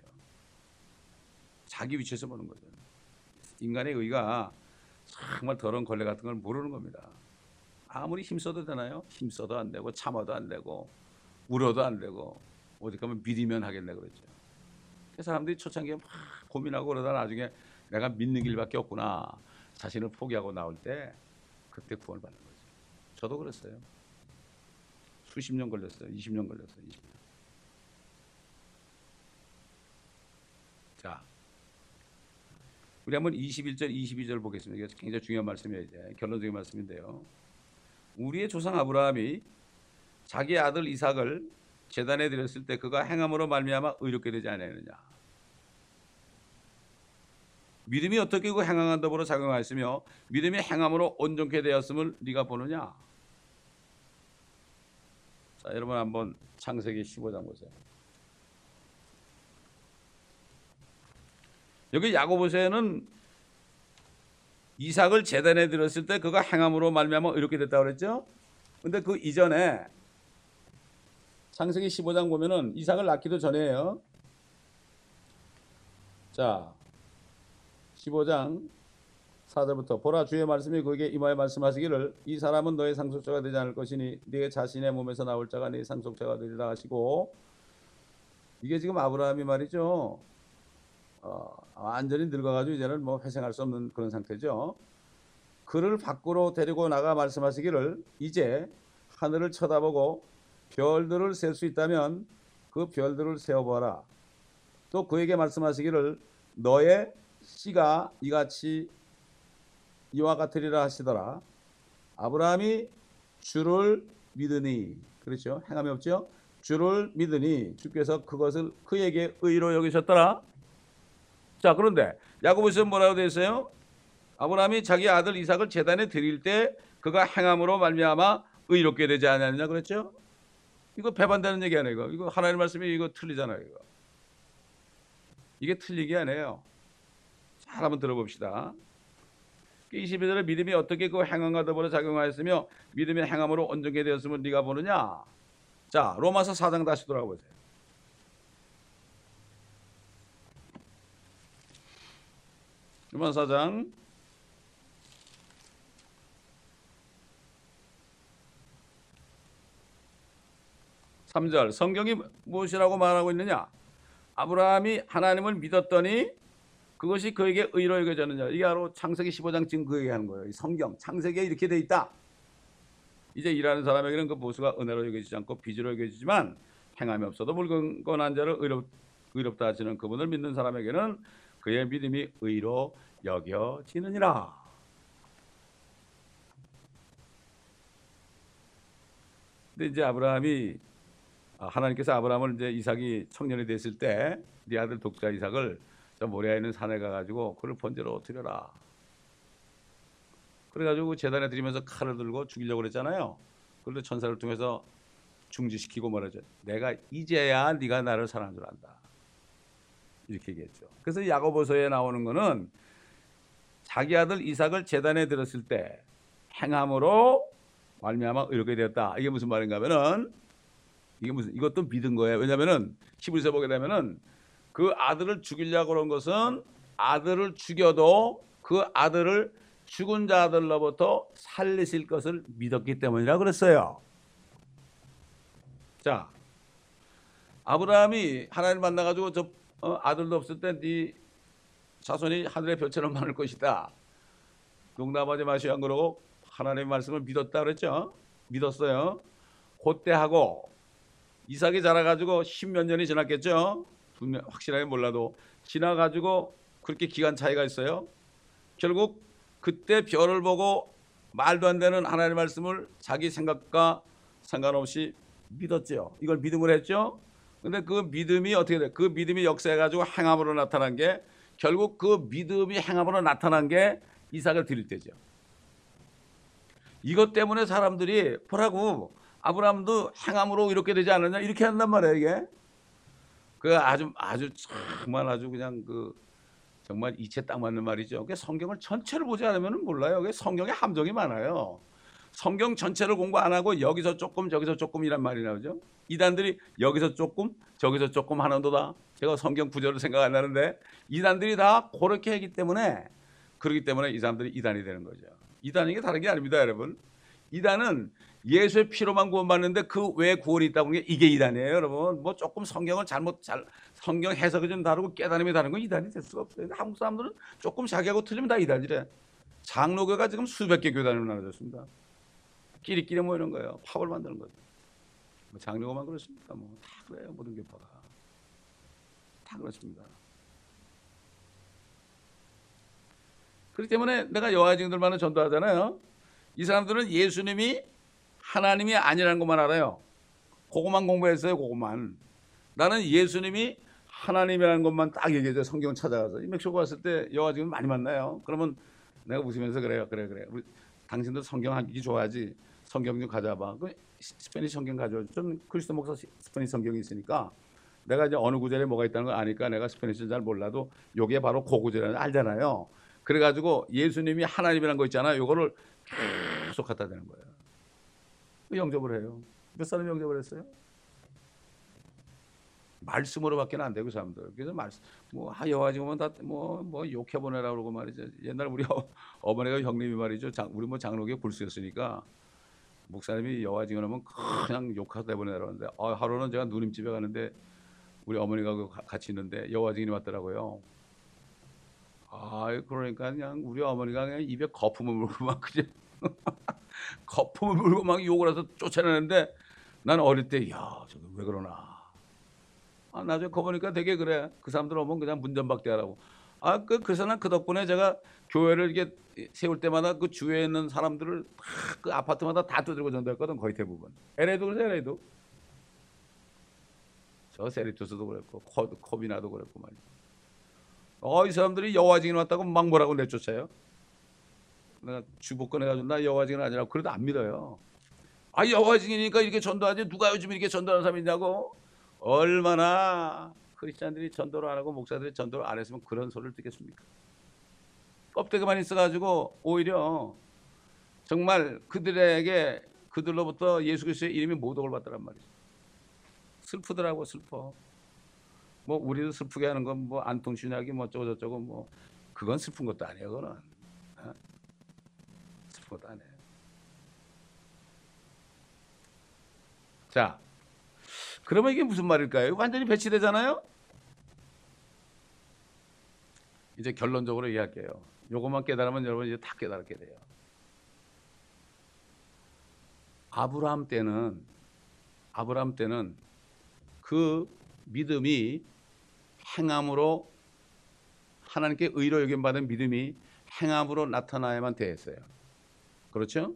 자기 위치에서 보는 거죠. 인간의 의가 정말 더러운 걸레 같은 걸 모르는 겁니다. 아무리 힘써도 되나요? 힘써도 안 되고 참아도 안 되고 울어도 안 되고 어디 가면 믿으면 하겠네 그랬죠. 그 사람들이 초창기에 막 고민하고 그러다 나중에 내가 믿는 길밖에 없구나, 자신을 포기하고 나올 때 그때 구원을 받는 거죠. 저도 그랬어요. 수십 년 걸렸어요. 이십 년 걸렸어요. 이십 년. 자, 우리 한번 이십일 절 이십이 절 보겠습니다. 이게 굉장히 중요한 말씀이에요. 이제 결론적인 말씀인데요. 우리의 조상 아브라함이 자기 아들 이삭을 제단에 드렸을 때 그가 행함으로 말미암아 의롭게 되지 아니하느냐. 믿음이 어떻게 그 행함과 더불어 작용하였으며 믿음이 행함으로 온전케 되었음을 네가 보느냐. 자, 여러분 한번 창세기 십오 장 보세요. 여기 야고보서에는 이삭을 제단에 드렸을 때 그가 행함으로 말미암아 의롭게 됐다고 그랬죠. 근데 그 이전에 창세기 십오 장 보면은 이삭을 낳기도 전에요. 자, 십오 장 사 절부터 보라, 주의 말씀이 그에게 임하여 말씀하시기를 이 사람은 너의 상속자가 되지 않을 것이니 네 자신의 몸에서 나올 자가 네 상속자가 되리라 하시고, 이게 지금 아브라함이 말이죠. 어, 완전히 늙어가지고 이제는 뭐 회생할 수 없는 그런 상태죠. 그를 밖으로 데리고 나가 말씀하시기를 이제 하늘을 쳐다보고 별들을 셀 수 있다면 그 별들을 세어보아라. 또 그에게 말씀하시기를 너의 씨가 이같이 이와 같으리라 하시더라. 아브라함이 주를 믿으니, 그렇죠, 행함이 없죠. 주를 믿으니 주께서 그것을 그에게 의로 여기셨더라. 자, 그런데 야고보서는 뭐라고 되어 있어요? 아브라함이 자기 아들 이삭을 제단에 드릴 때 그가 행함으로 말미암아 의롭게 되지 않았느냐 그랬죠? 이거 배반되는 얘기 아니에요. 이거, 이거 하나님 말씀이 이거 틀리잖아요. 이거. 이게 틀리기 아니에요. 잘 한번 들어봅시다. 이십이 절에 믿음이 어떻게 그 행함과 더불어 작용하였으며 믿음의 행함으로 온전케 되었음을 네가 보느냐. 자, 로마서 사 장 다시 돌아보세요. 로마서 사 장 삼 절, 성경이 무엇이라고 말하고 있느냐. 아브라함이 하나님을 믿었더니 그것이 그에게 의로 여겨졌느냐. 이게 바로 창세기 십오 장 지금 그 얘기하는 거예요. 이 성경 창세기에 이렇게 돼 있다. 이제 일하는 사람에게는 그 보수가 은혜로 여겨지지 않고 빚으로 여겨지지만 행함이 없어도 물건한 자를 의롭, 의롭다 하시는 그분을 믿는 사람에게는 그의 믿음이 의로 여겨지느니라. 근데 이제 아브라함이 하나님께서 아브라함을 이제 이삭이 청년이 됐을 때 네 아들 독자 이삭을 저 모리아에 있는 산에 가가지고 그를 번제로 드려라. 그래가지고 제단에 드리면서 칼을 들고 죽이려고 그랬잖아요. 그런데 천사를 통해서 중지시키고 말하죠. 내가 이제야 네가 나를 사랑한 줄 안다. 이렇게 얘기했죠. 그래서 야고보서에 나오는 거는 자기 아들 이삭을 제단에 들었을 때 행함으로 말미암아 의롭게 되었다. 이게 무슨 말인가 하면은 이게 무슨 이것도 믿은 거예요. 왜냐면은 히브리서 보게 되면은 그 아들을 죽이려고 그런 것은 아들을 죽여도 그 아들을 죽은 자들로부터 살리실 것을 믿었기 때문이라 그랬어요. 자, 아브라함이 하나님 만나가지고 저 어, 아들도 없을 때 네 자손이 하늘의 별처럼 많을 것이다. 농담하지 마시오 안 그러고 하나님의 말씀을 믿었다 그랬죠. 믿었어요. 그때 하고 이삭이 자라가지고 십몇 년이 지났겠죠. 분명 확실하게 몰라도 지나가지고 그렇게 기간 차이가 있어요. 결국 그때 별을 보고 말도 안 되는 하나님의 말씀을 자기 생각과 상관없이 믿었죠. 이걸 믿음을 했죠. 근데 그 믿음이 어떻게 돼? 그 믿음이 역사해가지고 행함으로 나타난 게, 결국 그 믿음이 행함으로 나타난 게 이삭을 드릴 때죠. 이것 때문에 사람들이 보라고, 아브라함도 행함으로 이렇게 되지 않았냐 이렇게 한단 말이에요. 이게 그 아주 아주 정말 아주 그냥 그 정말 이체 딱 맞는 말이죠. 그 성경을 전체를 보지 않으면 몰라요. 그 성경에 함정이 많아요. 성경 전체를 공부 안 하고 여기서 조금 저기서 조금이란 말이 나오죠. 이단들이 여기서 조금 저기서 조금 하는도다. 제가 성경 구절을 생각 안 나는데 이단들이 다 그렇게 하기 때문에, 그렇기 때문에 이 사람들이 이단이 되는 거죠. 이단이 게 다른 게 아닙니다, 여러분. 이단은 예수의 피로만 구원받는데 그 외에 구원이 있다고 하는 게 이게 이단이에요, 여러분. 뭐 조금 성경을 잘못 잘 성경 해석이 좀 다르고 깨달음이 다른 건 이단이 될 수가 없어요. 한국 사람들은 조금 자기하고 틀리면 다 이단이래. 장로교가 지금 수백 개 교단으로 나눠졌습니다. 끼리끼리 모이는 거예요. 팝을 만드는 거죠. 뭐 장로교만 그렇습니까? 뭐 다 그래요. 모든 교파가 다 그렇습니다. 그렇기 때문에 내가 여호와 증인들만은 전도하잖아요. 이 사람들은 예수님이 하나님이 아니라는 것만 알아요. 그것만 공부했어요. 그것만. 나는 예수님이 하나님이라는 것만 딱 얘기해줘. 성경 찾아가서. 멕시코 갔을 때 여호와 증인 많이 만나요. 그러면 내가 웃으면서 그래요. 그래 그래. 우리 당신들 성경 하기 좋아하지. 성경 좀 가져와봐. 그 스페니시 성경 가져와. 좀 크리스도 목사 스페니시 성경이 있으니까 내가 이제 어느 구절에 뭐가 있다는 걸 아니까 내가 스페니시는 잘 몰라도 요게 바로 그 구절을 알잖아요. 그래가지고 예수님이 하나님이라는 거 있잖아요. 요거를 계속 갖다 대는 거예요. 영접을 해요. 몇 사람이 영접을 했어요? 말씀으로밖에 안 되고 사람들. 그래서 말씀 뭐 여호와 증인은 다뭐 뭐 욕해 보내라 그러고 말이죠. 옛날 우리 어, 어머니가 형님이 말이죠. 장, 우리 뭐 장로교 불수였으니까 목사님이 여호와 증인하면 그냥 욕하다 보내라 하는데 어, 하루는 제가 누님집에 가는데 우리 어머니가 같이 있는데 여호와 증인이 왔더라고요. 아, 그러니까 그냥 우리 어머니가 그냥 입에 거품을 물고 막 그냥 거품을 물고 막 욕을 해서 쫓아내는데 나는 어릴 때 야, 저거 왜 그러나. 아, 나중에 거 보니까 되게 그래. 그 사람들 오면 그냥 문전박대하라고. 아, 그 그래서 난 그 덕분에 제가 교회를 이렇게 세울 때마다 그 주위에 있는 사람들을 다 그 아파트마다 다 두드리고 전도했거든. 거의 대부분. 엘에이도 그래서 엘에이도. 저 세리투스도 그랬고 코, 코비나도 그랬고 말이야. 어, 이 사람들이 여호와 증인 왔다고 막 뭐라고 내쫓아요. 내가 주복권 해가지고 나 여호와 증인 아니라고 그래도 안 믿어요. 아, 여호와 증인이니까 이렇게 전도하지 누가 요즘 이렇게 전도하는 사람이 있냐고. 얼마나 크리스찬들이 전도를 안 하고 목사들이 전도를 안 했으면 그런 소리를 듣겠습니까? 껍데기만 있어가지고 오히려 정말 그들에게 그들로부터 예수 그리스도의 이름이 모독을 받더란 말이죠. 슬프더라고. 슬퍼. 뭐 우리도 슬프게 하는 건 뭐 안통신약이 뭐 어쩌고 저쩌고 뭐 그건 슬픈 것도 아니에요. 그거는 어? 슬픈 것도 아니에요. 자, 그러면 이게 무슨 말일까요? 완전히 배치되잖아요. 이제 결론적으로 이야기할게요. 요것만 깨달으면 여러분 이제 다 깨달게 돼요. 아브라함 때는 아브라함 때는 그 믿음이 행함으로 하나님께 의로 여김받은 믿음이 행함으로 나타나야만 되었어요. 그렇죠?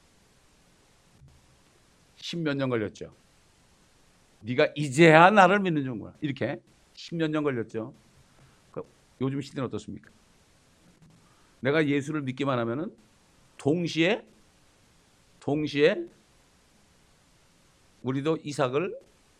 십몇 년 걸렸죠. 네가 이제야 나를 믿는 중이구나. 이렇게 십몇 년 걸렸죠. 요즘 시대는 어떻습니까? 내가 예수를 믿기만 하면은 동시에 동시에 우리도 이삭을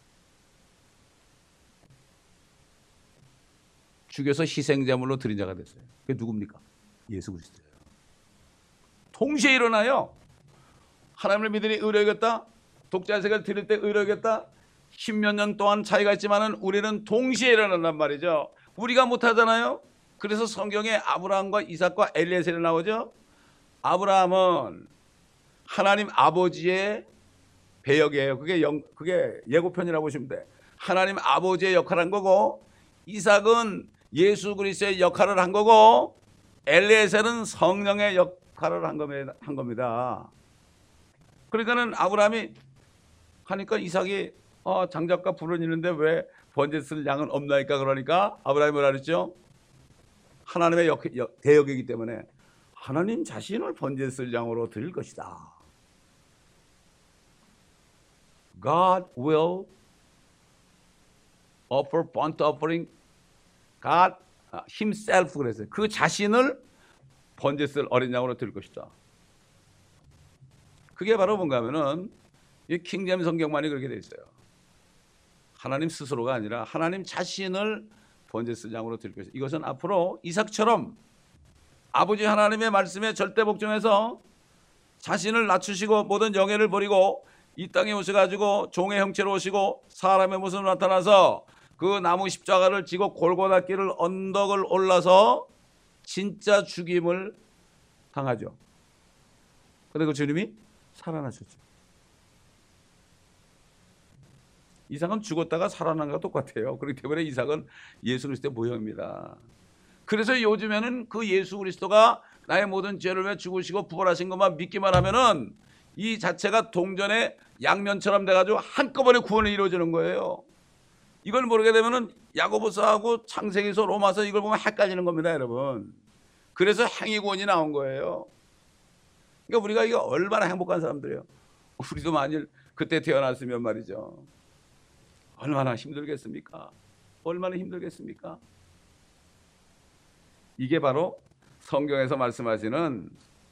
죽여서 희생제물로 드린 자가 됐어요. 그게 누굽니까? 예수 그리스도예요. 동시에 일어나요. 하나님을 믿으니 의로 여겼다. 독자세를 드릴 때 의로 여겼다. 십몇 년 동안 차이가 있지만은 우리는 동시에 일어난단 말이죠. 우리가 못하잖아요. 그래서 성경에 아브라함과 이삭과 엘리에셀이 나오죠. 아브라함은 하나님 아버지의 배역이에요. 그게 영, 그게 예고편이라고 보시면 돼. 하나님 아버지의 역할을 한 거고, 이삭은 예수 그리스도의 역할을 한 거고, 엘리에셀은 성령의 역할을 한 겁니다. 한 겁니다. 그러니까는 아브라함이 하니까 이삭이 어, 장작과 불은 있는데 왜 번제 쓸 양은 없나이까. 그러니까 아브라함이 뭐라 그랬죠? 하나님의 역, 역, 대역이기 때문에 하나님 자신을 번제 쓸 양으로 드릴 것이다. God will offer burnt offering. God himself 그랬어요. 그 자신을 번제쓸 어린 양으로 드릴 것이다. 그게 바로 뭔가 하면은 이 킹제임스 성경만이 그렇게 돼 있어요. 하나님 스스로가 아니라 하나님 자신을 번제쓸 양으로 드릴 것이다. 이것은 앞으로 이삭처럼 아버지 하나님의 말씀에 절대 복종해서 자신을 낮추시고 모든 영예를 버리고 이 땅에 오셔가지고 종의 형체로 오시고 사람의 모습으로 나타나서 그 나무 십자가를 지고 골고다 길을 언덕을 올라서 진짜 죽임을 당하죠. 그런데 그 주님이 살아나셨죠. 이삭은 죽었다가 살아난 것과 똑같아요. 그렇기 때문에 이삭은 예수 그리스도의 모형입니다. 그래서 요즘에는 그 예수 그리스도가 나의 모든 죄를 위해 죽으시고 부활하신 것만 믿기만 하면은 이 자체가 동전의 양면처럼 돼가지고 한꺼번에 구원이 이루어지는 거예요. 이걸 모르게 되면은 야고보서하고 창세기서 로마서 이걸 보면 헷갈리는 겁니다, 여러분. 그래서 행위구원이 나온 거예요. 그러니까 우리가 이거 얼마나 행복한 사람들이에요. 우리도 만일 그때 태어났으면 말이죠. 얼마나 힘들겠습니까? 얼마나 힘들겠습니까? 이게 바로 성경에서 말씀하시는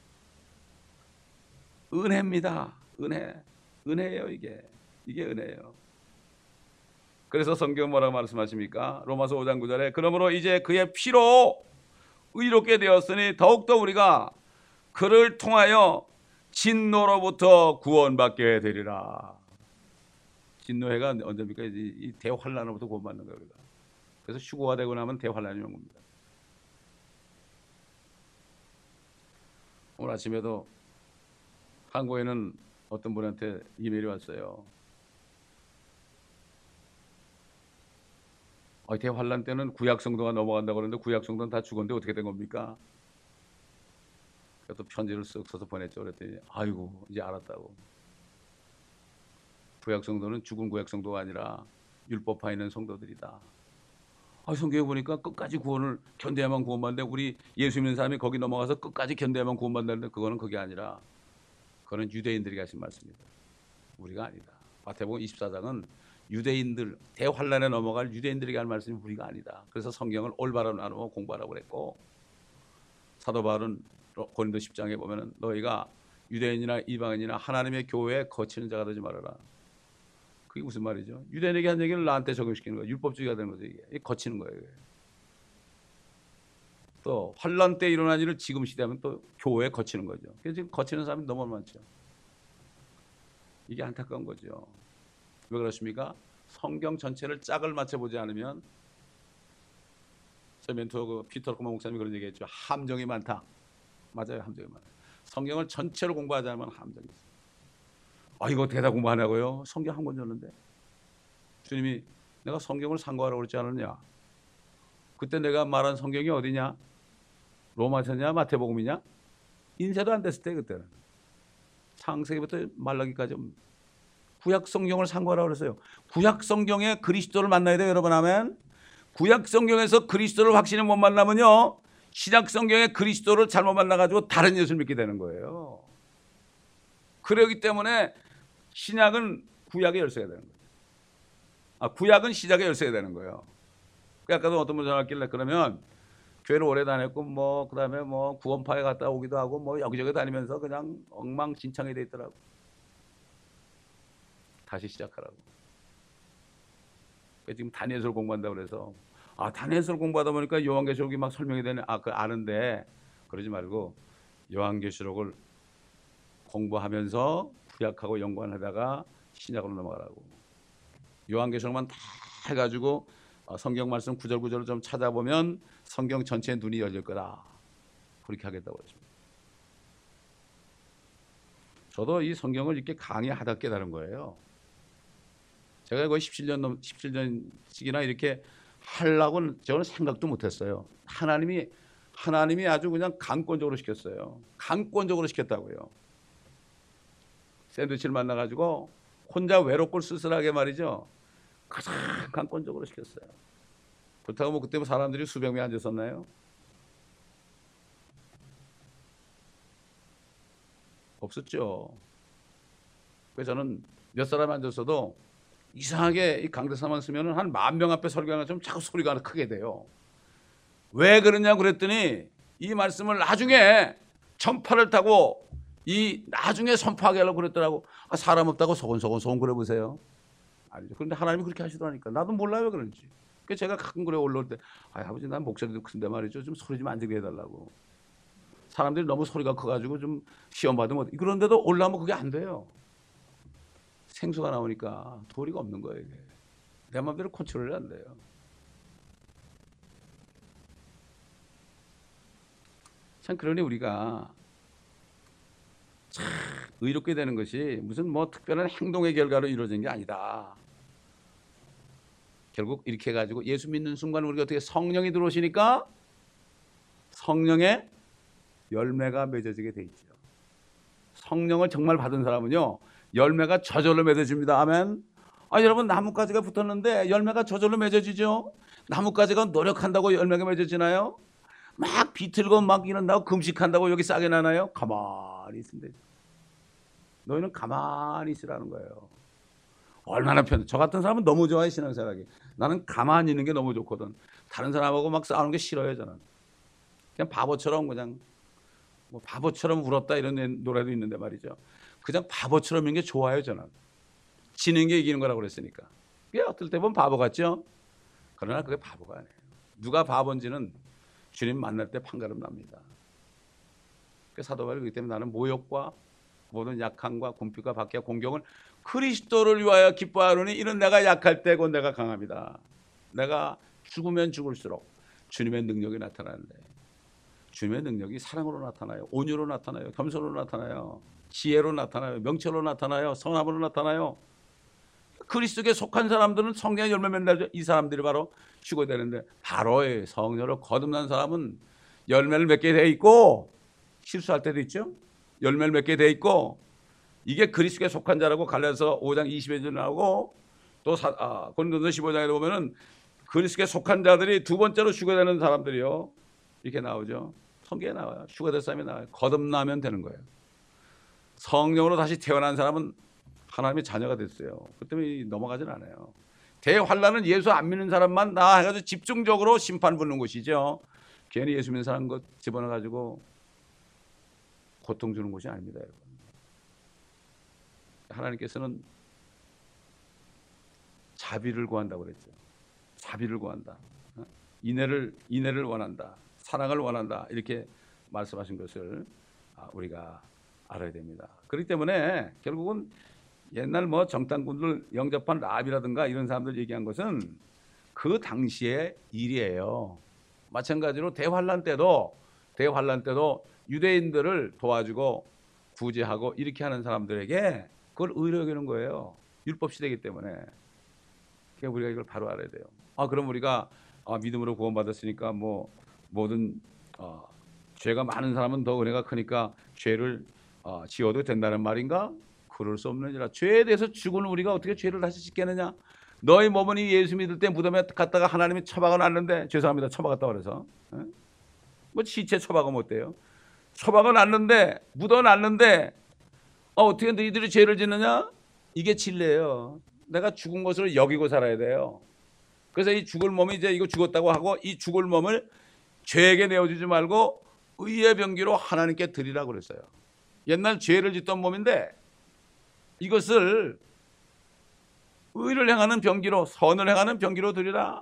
은혜입니다. 은혜. 은혜예요, 이게. 이게 은혜예요. 그래서 성경 뭐라고 말씀하십니까? 로마서 오 장 구 절에 그러므로 이제 그의 피로 의롭게 되었으니 더욱더 우리가 그를 통하여 진노로부터 구원받게 되리라. 진노해가 언제입니까? 이 대환란으로부터 구원받는 거예요, 우리가. 그래서 휴거가 되고 나면 대환란이 오는 겁니다. 오늘 아침에도 한국에는 어떤 분한테 이메일이 왔어요. 아, 대환란 때는 구약 성도가 넘어간다고 그러는데 구약 성도는 다 죽었는데 어떻게 된 겁니까? 그래서 편지를 쓱 써서 보냈죠. 그랬더니 아이고 이제 알았다고. 구약 성도는 죽은 구약 성도가 아니라 율법하에 있는 성도들이다. 아, 성경에 보니까 끝까지 구원을 견뎌야만 구원받는데 우리 예수 믿는 사람이 거기 넘어가서 끝까지 견뎌야만 구원받는데 그거는 그게 아니라 그거는 유대인들이 하신 말씀입니다. 우리가 아니다. 마태복음 이십사 장은 유대인들 대환란에 넘어갈 유대인들에게 할 말씀이 우리가 아니다. 그래서 성경을 올바로 나누어 공부하라고 그랬고 사도 바울은 고린도 십 장에 보면은 너희가 유대인이나 이방인이나 하나님의 교회에 거치는 자가 되지 말아라. 그게 무슨 말이죠? 유대인에게 한 얘기를 나한테 적용시키는 거예요. 율법주의가 되는 거죠. 이게 거치는 거예요. 이게. 또 환란 때 일어난 일을 지금 시대하면 또 교회에 거치는 거죠. 그래서 지금 거치는 사람이 너무 많죠. 이게 안타까운 거죠. 왜 그렇습니까? 성경 전체를 짝을 맞춰보지 않으면 제 멘토 그 피터 코마 목사님이 그런 얘기했죠. 함정이 많다. 맞아요, 함정이 많아요. 성경을 전체를 공부하자면 함정이 있어요. 아, 이거 대다 공부 안 하고요. 성경 한 권 줬는데 주님이 내가 성경을 상고하라고 그러지 않았냐? 그때 내가 말한 성경이 어디냐? 로마서냐 마태복음이냐? 인쇄도 안 됐을 때 그때는 창세기부터 말라기까지 구약 성경을 상고하라고 그랬어요. 구약 성경에 그리스도를 만나야 돼요, 여러분. 하면 구약 성경에서 그리스도를 확신을 못 만나면요 신약 성경에 그리스도를 잘못 만나가지고 다른 예수를 믿게 되는 거예요. 그러기 때문에 신약은 구약의 열쇠가 되는 거예요. 아, 구약은 시작의 열쇠가 되는 거예요. 아까도 어떤 분이 전화했길래 그러면 교회를 오래 다녔고 뭐 그다음에 뭐 구원파에 갔다 오기도 하고 뭐 여기저기 다니면서 그냥 엉망진창이 돼 있더라고. 다시 시작하라고. 지금 다니엘서를 공부한다고 그래서 아 다니엘서를 공부하다 보니까 요한계시록이 막 설명이 되네. 아, 그 아는데 그러지 말고 요한계시록을 공부하면서 구약하고 연관하다가 신약으로 넘어가라고. 요한계시록만 다 해가지고 성경 말씀 구절 구절을 좀 찾아보면 성경 전체의 눈이 열릴 거다. 그렇게 하겠다고 했습니다. 저도 이 성경을 이렇게 강의하다 깨달은 거예요. 제가 거의 십칠 년 넘, 십칠 년씩이나 이렇게 하려고는 저는 생각도 못했어요. 하나님이 하나님이 아주 그냥 강권적으로 시켰어요. 강권적으로 시켰다고요. 샌드위치를 만나가지고 혼자 외롭고 쓸쓸하게 말이죠. 가장 강권적으로 시켰어요. 그렇다고 뭐 그때 뭐 사람들이 수백 명 앉았었나요? 없었죠. 그래서 저는 몇 사람이 앉았어도 이상하게 이 강대사만 쓰면은 한 만 명 앞에 설교하는 좀 자꾸 소리가 크게 돼요. 왜 그러냐고 그랬더니 이 말씀을 나중에 전파를 타고 이 나중에 선포하게 하려고 그랬더라고. 아, 사람 없다고 소곤소곤 소곤 그래 보세요. 아니죠. 그런데 하나님이 그렇게 하시더라니까. 나도 몰라요 왜 그런지. 그래서 제가 가끔 그래 올라올 때, 아, 아버지 난 목소리도 큰데 말이죠. 좀 소리 좀 안 지르게 해달라고. 사람들이 너무 소리가 커가지고 좀 시험 받으면 그런데도 올라오면 그게 안 돼요. 생수가 나오니까 도리가 없는 거예요. 이게. 내 마음대로 컨트롤이 안 돼요. 참 그러니 우리가 참 의롭게 되는 것이 무슨 뭐 특별한 행동의 결과로 이루어진 게 아니다. 결국 이렇게 해가지고 예수 믿는 순간 우리가 어떻게 성령이 들어오시니까 성령의 열매가 맺어지게 돼 있죠. 성령을 정말 받은 사람은요 열매가 저절로 맺어집니다. 아멘. 아, 여러분 나뭇가지가 붙었는데 열매가 저절로 맺어지죠. 나뭇가지가 노력한다고 열매가 맺어지나요? 막 비틀고 막 이런다고 금식한다고 여기 싹이 나나요? 가만히 있으면 되죠. 너희는 가만히 있으라는 거예요. 얼마나 편해. 저 같은 사람은 너무 좋아해 신앙생활하기. 나는 가만히 있는 게 너무 좋거든. 다른 사람하고 막 싸우는 게 싫어요 저는. 그냥 바보처럼 그냥 뭐 바보처럼 울었다 이런 노래도 있는데 말이죠. 그냥 바보처럼 있는 게 좋아요 저는. 지는 게 이기는 거라고 그랬으니까. 그게 어떨 때 보면 바보 같죠. 그러나 그게 바보가 아니에요. 누가 바본지는 주님 만날 때 판가름 납니다. 그 사도 바울이 그렇기 때문에 나는 모욕과 모든 약함과 궁핍과 박해와 공경을 그리스도를 위하여 기뻐하노니 이는 내가 약할 때고 내가 강합니다. 내가 죽으면 죽을수록 주님의 능력이 나타나는데 주님의 능력이 사랑으로 나타나요. 온유로 나타나요. 겸손으로 나타나요. 지혜로 나타나요. 명철로 나타나요. 선함으로 나타나요. 그리스도에 속한 사람들은 성령의 열매 맺는 이 사람들이 바로 쉬고 되는데 바로 성령으로 거듭난 사람은 열매를 맺게 돼 있고 실수할 때도 있죠. 열매를 맺게 돼 있고 이게 그리스도에 속한 자라고 갈라디아서 오 장 이십일 절 나오고 또 사, 아, 고린도서 십오 장에 보면은 그리스도에 속한 자들이 두 번째로 쉬고 되는 사람들이요. 이렇게 나오죠. 성경에 나와요. 휴가 될 사람이 나와요. 거듭나면 되는 거예요. 성령으로 다시 태어난 사람은 하나님의 자녀가 됐어요. 그 때문에 넘어가진 않아요. 대환란은 예수 안 믿는 사람만 나 해가지고 집중적으로 심판 붙는 곳이죠. 괜히 예수 믿는 사람 것 집어넣어가지고 고통 주는 곳이 아닙니다. 여러분. 하나님께서는 자비를 구한다고 그랬죠. 자비를 구한다. 인애를, 인애를 원한다. 사랑을 원한다. 이렇게 말씀하신 것을 우리가 알아야 됩니다. 그렇기 때문에 결국은 옛날 뭐 정탐꾼들 영접한 라합이라든가 이런 사람들 얘기한 것은 그 당시의 일이에요. 마찬가지로 대환란 때도 대환란 때도 유대인들을 도와주고 구제하고 이렇게 하는 사람들에게 그걸 의로 여기는 거예요. 율법 시대이기 때문에. 그러니까 우리가 이걸 바로 알아야 돼요. 아, 그럼 우리가 아, 믿음으로 구원받았으니까 뭐 모든 어, 죄가 많은 사람은 더 은혜가 크니까 죄를 어, 지어도 된다는 말인가? 그럴 수 없느니라. 죄에 대해서 죽은 우리가 어떻게 죄를 다시 짓겠느냐? 너희 몸은 이 예수 믿을 때 무덤에 갔다가 하나님이 처박아 놨는데 죄송합니다. 처박았다 그래서 에? 뭐 시체 처박으면 어때요? 처박아 놨는데 묻어 놨는데 어, 어떻게 너희들이 죄를 짓느냐? 이게 진리예요. 내가 죽은 것을 여기고 살아야 돼요. 그래서 이 죽을 몸이 이제 이거 죽었다고 하고 이 죽을 몸을 죄에게 내어주지 말고 의의 병기로 하나님께 드리라고 그랬어요. 옛날 죄를 짓던 몸인데 이것을 의를 행하는 병기로 선을 행하는 병기로 드리라.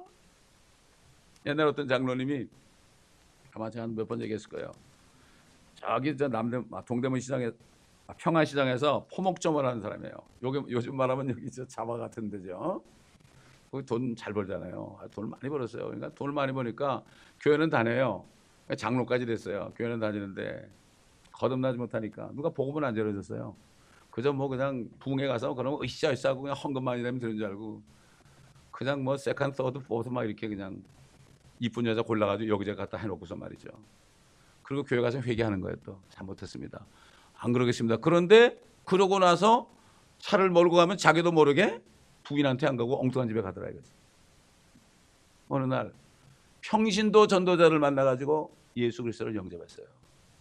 옛날 어떤 장로님이 아마 제가 몇 번 얘기했을 거예요. 저기 저 남대 동대문 시장에 평안시장에서 포목점을 하는 사람이에요. 요게 요즘 말하면 여기 저 자바 같은 데죠. 거기 돈 잘 벌잖아요. 돈 많이 벌었어요. 그러니까 돈을 많이 버니까 교회는 다녀요. 장로까지 됐어요. 교회는 다니는데 거듭나지 못하니까 누가 복음을 안 전해줬어요. 그저 뭐 그냥 부흥회 가서 그러면 으쌰으쌰 하고 그냥 헌금만이 되면 되는 줄 알고 그냥 뭐 세컨드, 서드, 포드 막 이렇게 그냥 이쁜 여자 골라가지고 여기저기 갖다 해놓고서 말이죠. 그리고 교회 가서 회개하는 거예요. 또 잘못했습니다. 안 그러겠습니다. 그런데 그러고 나서 차를 몰고 가면 자기도 모르게 부인한테 안 가고 엉뚱한 집에 가더라 이거지. 어느 날 평신도 전도자를 만나가지고 예수 그리스도를 영접했어요.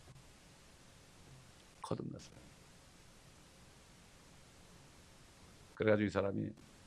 거듭났어요. 그래가지고 이 사람이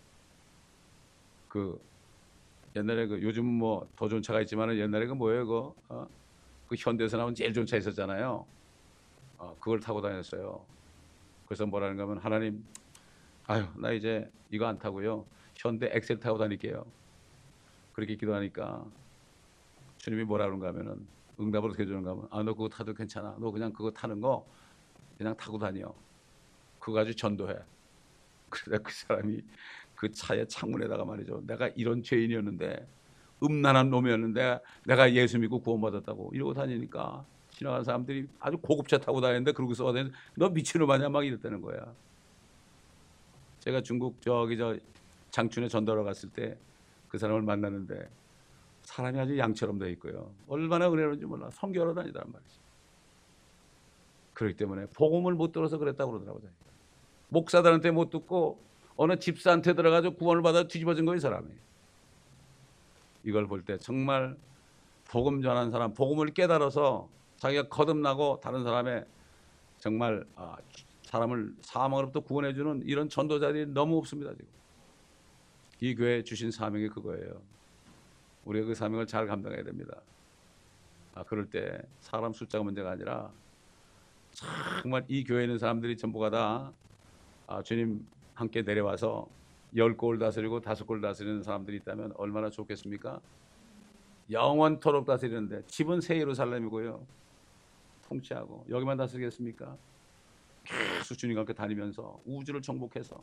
그 옛날에 그 요즘 뭐 더 좋은 차가 있지만은 옛날에 그 뭐예요 그, 어? 그 현대에서 나온 제일 좋은 차 있었잖아요. 어, 그걸 타고 다녔어요. 그래서 뭐라는가 하면 하나님, 아유 나 이제 이거 안 타고요 현대 엑셀 타고 다닐게요. 그렇게 기도하니까 주님이 뭐라 그런가 하면은 응답으로 어떻게 주는가 하면 아 너 그거 타도 괜찮아. 너 그냥 그거 타는 거 그냥 타고 다녀. 그거 가지고 전도해. 그러다 그 사람이 그 차의 창문에다가 말이죠. 내가 이런 죄인이었는데 음란한 놈이었는데 내가 예수 믿고 구원받았다고 이러고 다니니까 지나가는 사람들이 아주 고급차 타고 다니는데 그러고서 너 미친놈 아니야 막 이랬다는 거야. 제가 중국 저기 저 장춘에 전도하러 갔을 때 그 사람을 만났는데 사람이 아주 양처럼 돼 있고요. 얼마나 은혜로운지 몰라. 선교하러 다니더란 말이죠. 그렇기 때문에 복음을 못 들어서 그랬다고 그러더라고요. 목사들한테 못 듣고 어느 집사한테 들어가서 구원을 받아 뒤집어진 거예요, 사람이. 이걸 볼 때 정말 복음 전하는 사람, 복음을 깨달아서 자기가 거듭나고 다른 사람의 정말 아, 사람을 사망으로부터 구원해주는 이런 전도자들이 너무 없습니다. 지금 이 교회에 주신 사명이 그거예요. 우리가 그 사명을 잘 감당해야 됩니다. 아, 그럴 때 사람 숫자가 문제가 아니라 정말 이 교회에 있는 사람들이 전부가 다 아, 주님 함께 내려와서 열 골 다스리고 다섯 골 다스리는 사람들이 있다면 얼마나 좋겠습니까? 영원토록 다스리는데 집은 새 예루살렘이고요. 통치하고 여기만 다스리겠습니까? 계속 주님과 함께 다니면서 우주를 정복해서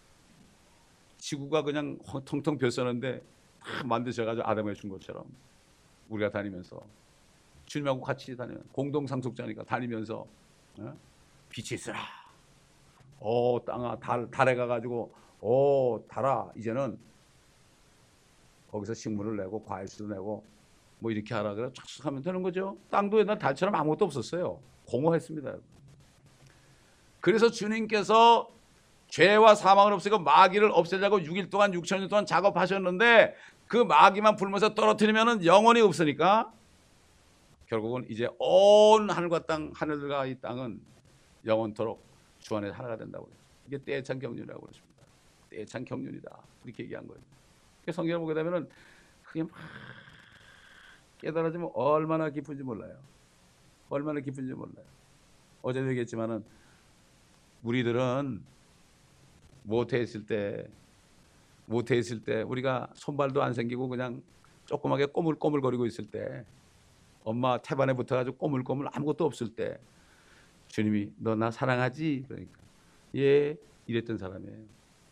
지구가 그냥 텅텅 비었었는데 다 만드셔가지고 아담에 준 것처럼 우리가 다니면서 주님하고 같이 다니면 공동상속자니까 다니면서 어? 빛이 있으라. 오 땅아 달, 달에 가가지고 오 달아 이제는 거기서 식물을 내고 과일수도 내고 뭐 이렇게 하라 그래 쫙 하면 되는 거죠. 땅도 옛날 달처럼 아무것도 없었어요. 공허했습니다. 그래서 주님께서 죄와 사망을 없애고 마귀를 없애자고 육 일 동안 육천 년 동안 작업하셨는데 그 마귀만 불면서 떨어뜨리면 영원히 없으니까 결국은 이제 온 하늘과 땅, 하늘과 이 땅은 영원토록 주 안에 하나가 된다고 그랬죠. 이게 때찬 경륜이라고 그러십니다. 때찬 경륜이다. 이렇게 얘기한 거예요. 성경을 보게 되면은 그게 막 깨달아지면 얼마나 깊은지 몰라요. 얼마나 깊은지 몰라요. 어제도 얘기했지만은 우리들은 모태에 있을 때 모태에 있을 때 우리가 손발도 안 생기고 그냥 조그맣게 꼬물꼬물거리고 있을 때 엄마 태반에 붙어가지고 꼬물꼬물 아무것도 없을 때 주님이 너 나 사랑하지? 그러니까 예 이랬던 사람이에요.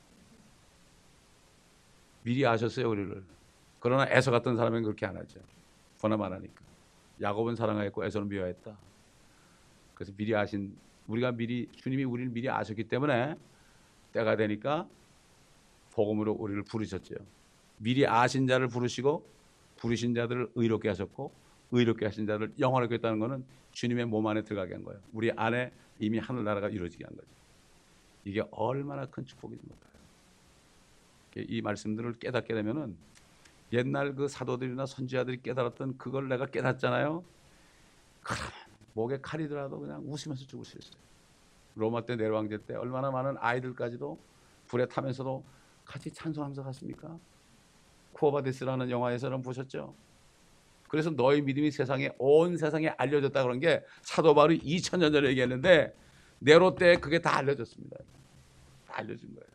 미리 아셨어요 우리를. 그러나 에서 같은 사람은 그렇게 안 하죠. 번함 안 하니까. 야곱은 사랑하였고 에서는 미워했다. 그래서 미리 아신 우리가 미리 주님이 우리를 미리 아셨기 때문에 때가 되니까 복음으로 우리를 부르셨죠. 미리 아신 자를 부르시고 부르신 자들을 의롭게 하셨고 의롭게 하신 자를 영원하게 했다는 것은 주님의 몸 안에 들어가게 한 거예요. 우리 안에 이미 하늘나라가 이루어지게 한 거죠. 이게 얼마나 큰 축복인지 몰라요. 이 말씀들을 깨닫게 되면은 옛날 그 사도들이나 선지자들이 깨달았던 그걸 내가 깨닫잖아요. 그러면 목에 칼이 들어도 그냥 웃으면서 죽을 수 있어요. 로마 때 네로 황제 때 얼마나 많은 아이들까지도 불에 타면서도 같이 찬송하면서 갔습니까? 쿠어바디스라는 영화에서는 보셨죠? 그래서 너희 믿음이 세상에 온 세상에 알려졌다 그런 게 사도 바울이 이천 년 전에 얘기했는데 네로 때 그게 다 알려졌습니다. 다 알려진 거예요.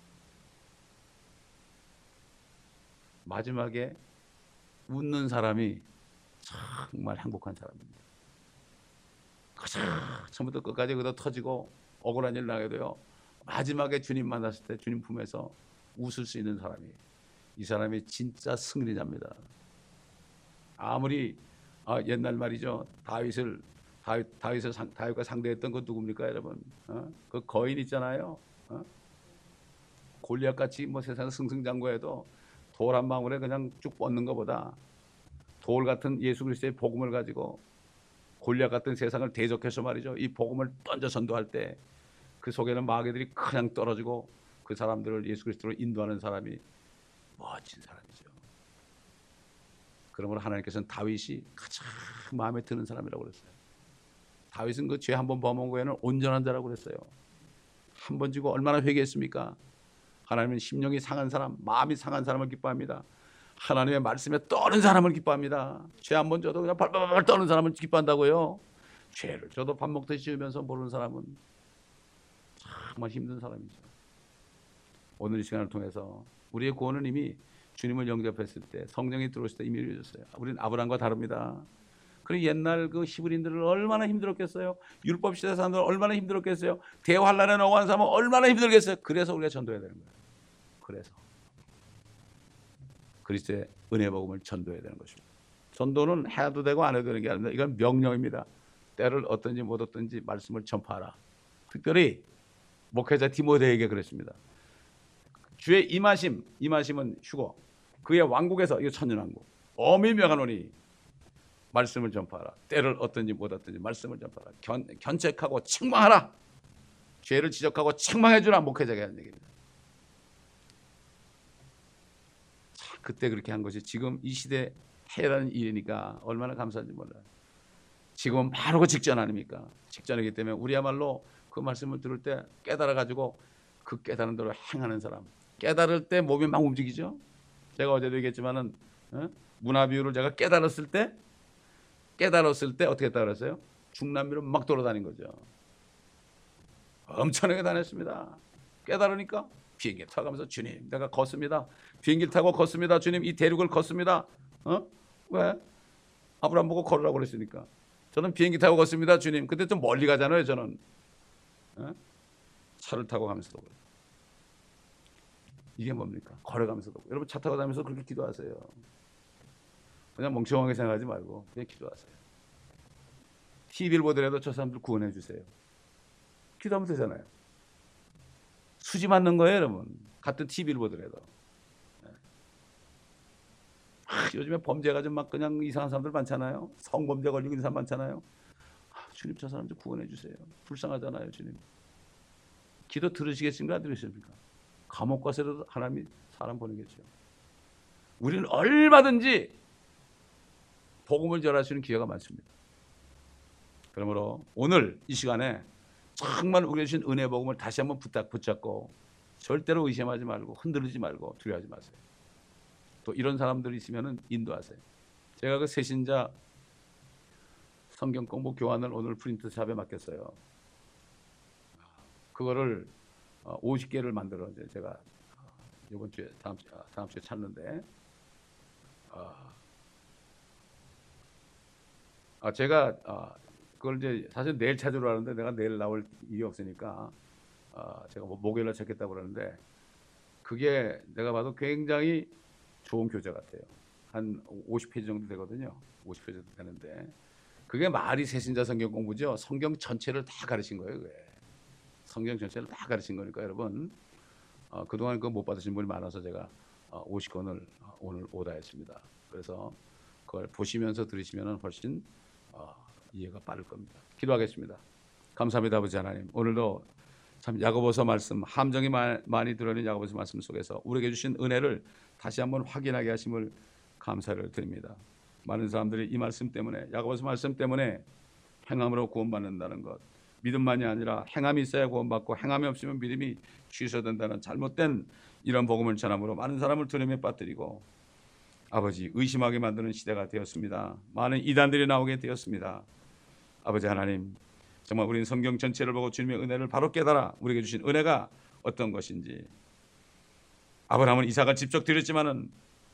마지막에 웃는 사람이 정말 행복한 사람입니다. 처음부터 끝까지 그도 터지고 억울한 일 나게도요. 마지막에 주님 만났을 때 주님 품에서 웃을 수 있는 사람이 이 사람이 진짜 승리자입니다. 아무리 아, 옛날 말이죠. 다윗을 다윗, 다윗을 상, 다윗과 상대했던 그 누굽니까 여러분? 어? 그 거인 있잖아요. 어? 골리앗 같이 뭐 세상 승승장구해도 돌 한 방울에 그냥 쭉 뻗는 것보다 돌 같은 예수 그리스도의 복음을 가지고 골리앗 같은 세상을 대적해서 말이죠. 이 복음을 던져 전도할 때 그 속에는 마귀들이 그냥 떨어지고 그 사람들을 예수 그리스도로 인도하는 사람이 멋진 사람이죠. 그러므로 하나님께서는 다윗이 가장 마음에 드는 사람이라고 그랬어요. 다윗은 그 죄 한 번 범한 후에는 온전한 자라고 그랬어요. 한 번 지고 얼마나 회개했습니까? 하나님은 심령이 상한 사람, 마음이 상한 사람을 기뻐합니다. 하나님의 말씀에 떠는 사람을 기뻐합니다. 죄 한 번 져도 그냥 발발발 떠는 사람을 기뻐한다고요. 죄를 저도 밥 먹듯이 지으면서 모르는 사람은 정말 힘든 사람이죠. 오늘 이 시간을 통해서 우리의 구원은 이미 주님을 영접했을 때, 성령이 들어오실 때 이미 이루어졌어요. 우리는 아브라함과 다릅니다. 그리고 옛날 그 히브리인들은 얼마나 힘들었겠어요. 율법 시대 사람들은 얼마나 힘들었겠어요. 대환란에 넘어간 사람은 얼마나 힘들겠어요. 그래서 우리가 전도해야 되는 거예요. 그래서 그리스도의 은혜 복음을 전도해야 되는 것입니다. 전도는 해도 되고 안 해도 되는 게 아닙니다. 이건 명령입니다. 때를 어떤지 못 어떤지 말씀을 전파하라. 특별히 목회자 디모데에게 그랬습니다. 주의 임하심, 임하심은 휴거, 그의 왕국에서, 이거 천년왕국, 엄히 명하노니 말씀을 전파하라. 때를 어떤지 못 어떤지 말씀을 전파하라. 견, 견책하고 책망하라. 죄를 지적하고 책망해주라. 목회자가 하는 얘기입니다. 자, 그때 그렇게 한 것이 지금 이 시대에 해라는 일이니까 얼마나 감사한지 몰라요. 지금은 바로 그 직전 아닙니까? 직전이기 때문에 우리야말로 그 말씀을 들을 때 깨달아가지고 그 깨달은 대로 행하는 사람. 깨달을 때 몸이 막 움직이죠. 제가 어제도 얘기했지만은 어? 문화 비유를 제가 깨달았을 때 깨달았을 때 어떻게 했다 그랬어요? 중남미로 막 돌아다닌 거죠. 엄청나게 다녔습니다. 깨달으니까 비행기 타가면서 주님 내가 걷습니다. 비행기를 타고 걷습니다. 주님 이 대륙을 걷습니다. 어? 왜? 아브라함 보고 걸으라고 그랬으니까. 저는 비행기 타고 걷습니다. 주님. 근데 좀 멀리 가잖아요. 저는 어? 차를 타고 가면서도 이게 뭡니까? 걸어가면서도. 여러분 차 타고 다니면서 그렇게 기도하세요. 그냥 멍청하게 생각하지 말고 그냥 기도하세요. 티비를 보더라도 저 사람들 구원해 주세요. 기도하면 되잖아요. 수지 맞는 거예요, 여러분. 같은 티비를 보더라도. 아, 요즘에 범죄가 좀 막 그냥 이상한 사람들 많잖아요. 성범죄 걸리고 있는 사람 많잖아요. 아, 주님 저 사람들 구원해 주세요. 불쌍하잖아요, 주님. 기도 들으시겠습니까? 안 들으십니까? 감옥 가서라도 하나님이 사람 보내겠죠. 우리는 얼마든지 복음을 전할 수 있는 기회가 많습니다. 그러므로 오늘 이 시간에 정말 우리 주신 은혜 복음을 다시 한번 부탁 붙잡고 절대로 의심하지 말고 흔들리지 말고 두려워하지 마세요. 또 이런 사람들이 있으면 인도하세요. 제가 그 새신자 성경 공부 교환을 오늘 프린트샵에 맡겼어요. 그거를 오십 개를 만들어 제가 이번 주에 다음, 다음 주에 찾는데 아, 제가 아, 그걸 이제 사실 내일 찾으러 하는데 내가 내일 나올 일이 없으니까 아, 제가 뭐 목요일날 찾겠다고 그러는데 그게 내가 봐도 굉장히 좋은 교재 같아요. 한 오십 페이지 정도 되거든요. 오십 페이지 정도 되는데 그게 말이 새신자 성경 공부죠. 성경 전체를 다 가르친 거예요. 그게. 성경 전체를 다 가르친 거니까 여러분 어, 그동안 그거 못 받으신 분이 많아서 제가 어, 오십 권을 어, 오늘 오다했습니다. 그래서 그걸 보시면서 들으시면 훨씬 어, 이해가 빠를 겁니다. 기도하겠습니다. 감사합니다. 아버지 하나님. 오늘도 참 야고보서 말씀 함정이 많이 들어있는 야고보서 말씀 속에서 우리에게 주신 은혜를 다시 한번 확인하게 하심을 감사를 드립니다. 많은 사람들이 이 말씀 때문에 야고보서 말씀 때문에 행함으로 구원받는다는 것, 믿음만이 아니라 행함이 있어야 구원받고 행함이 없으면 믿음이 취소된다는 잘못된 이런 복음을 전함으로 많은 사람을 두려움에 빠뜨리고 아버지 의심하게 만드는 시대가 되었습니다. 많은 이단들이 나오게 되었습니다. 아버지 하나님 정말 우리는 성경 전체를 보고 주님의 은혜를 바로 깨달아 우리에게 주신 은혜가 어떤 것인지 아브라함은 이삭을 직접 드렸지만은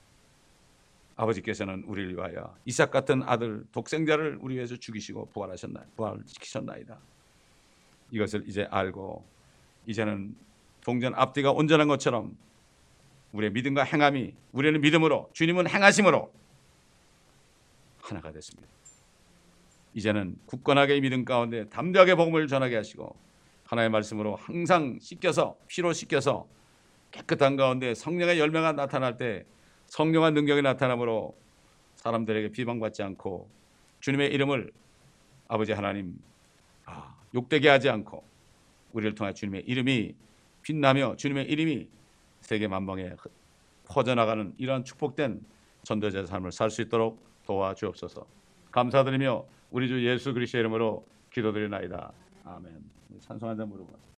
아버지께서는 우리를 위하여 이삭 같은 아들 독생자를 우리 위해서 죽이시고 부활하셨나 부활시키셨나이다. 이것을 이제 알고 이제는 동전 앞뒤가 온전한 것처럼 우리의 믿음과 행함이 우리는 믿음으로 주님은 행하심으로 하나가 됐습니다. 이제는 굳건하게 믿음 가운데 담대하게 복음을 전하게 하시고 하나의 말씀으로 항상 씻겨서 피로 씻겨서 깨끗한 가운데 성령의 열매가 나타날 때 성령의 능력이 나타나므로 사람들에게 비방받지 않고 주님의 이름을 아버지 하나님 아, 욕되게 하지 않고 우리를 통해 주님의 이름이 빛나며 주님의 이름이 세계 만방에 퍼져나가는 이러한 축복된 전도자의 삶을 살 수 있도록 도와주옵소서. 감사드리며 우리 주 예수 그리스도의 이름으로 기도드리나이다. 아멘. 찬송 한 잔 부르고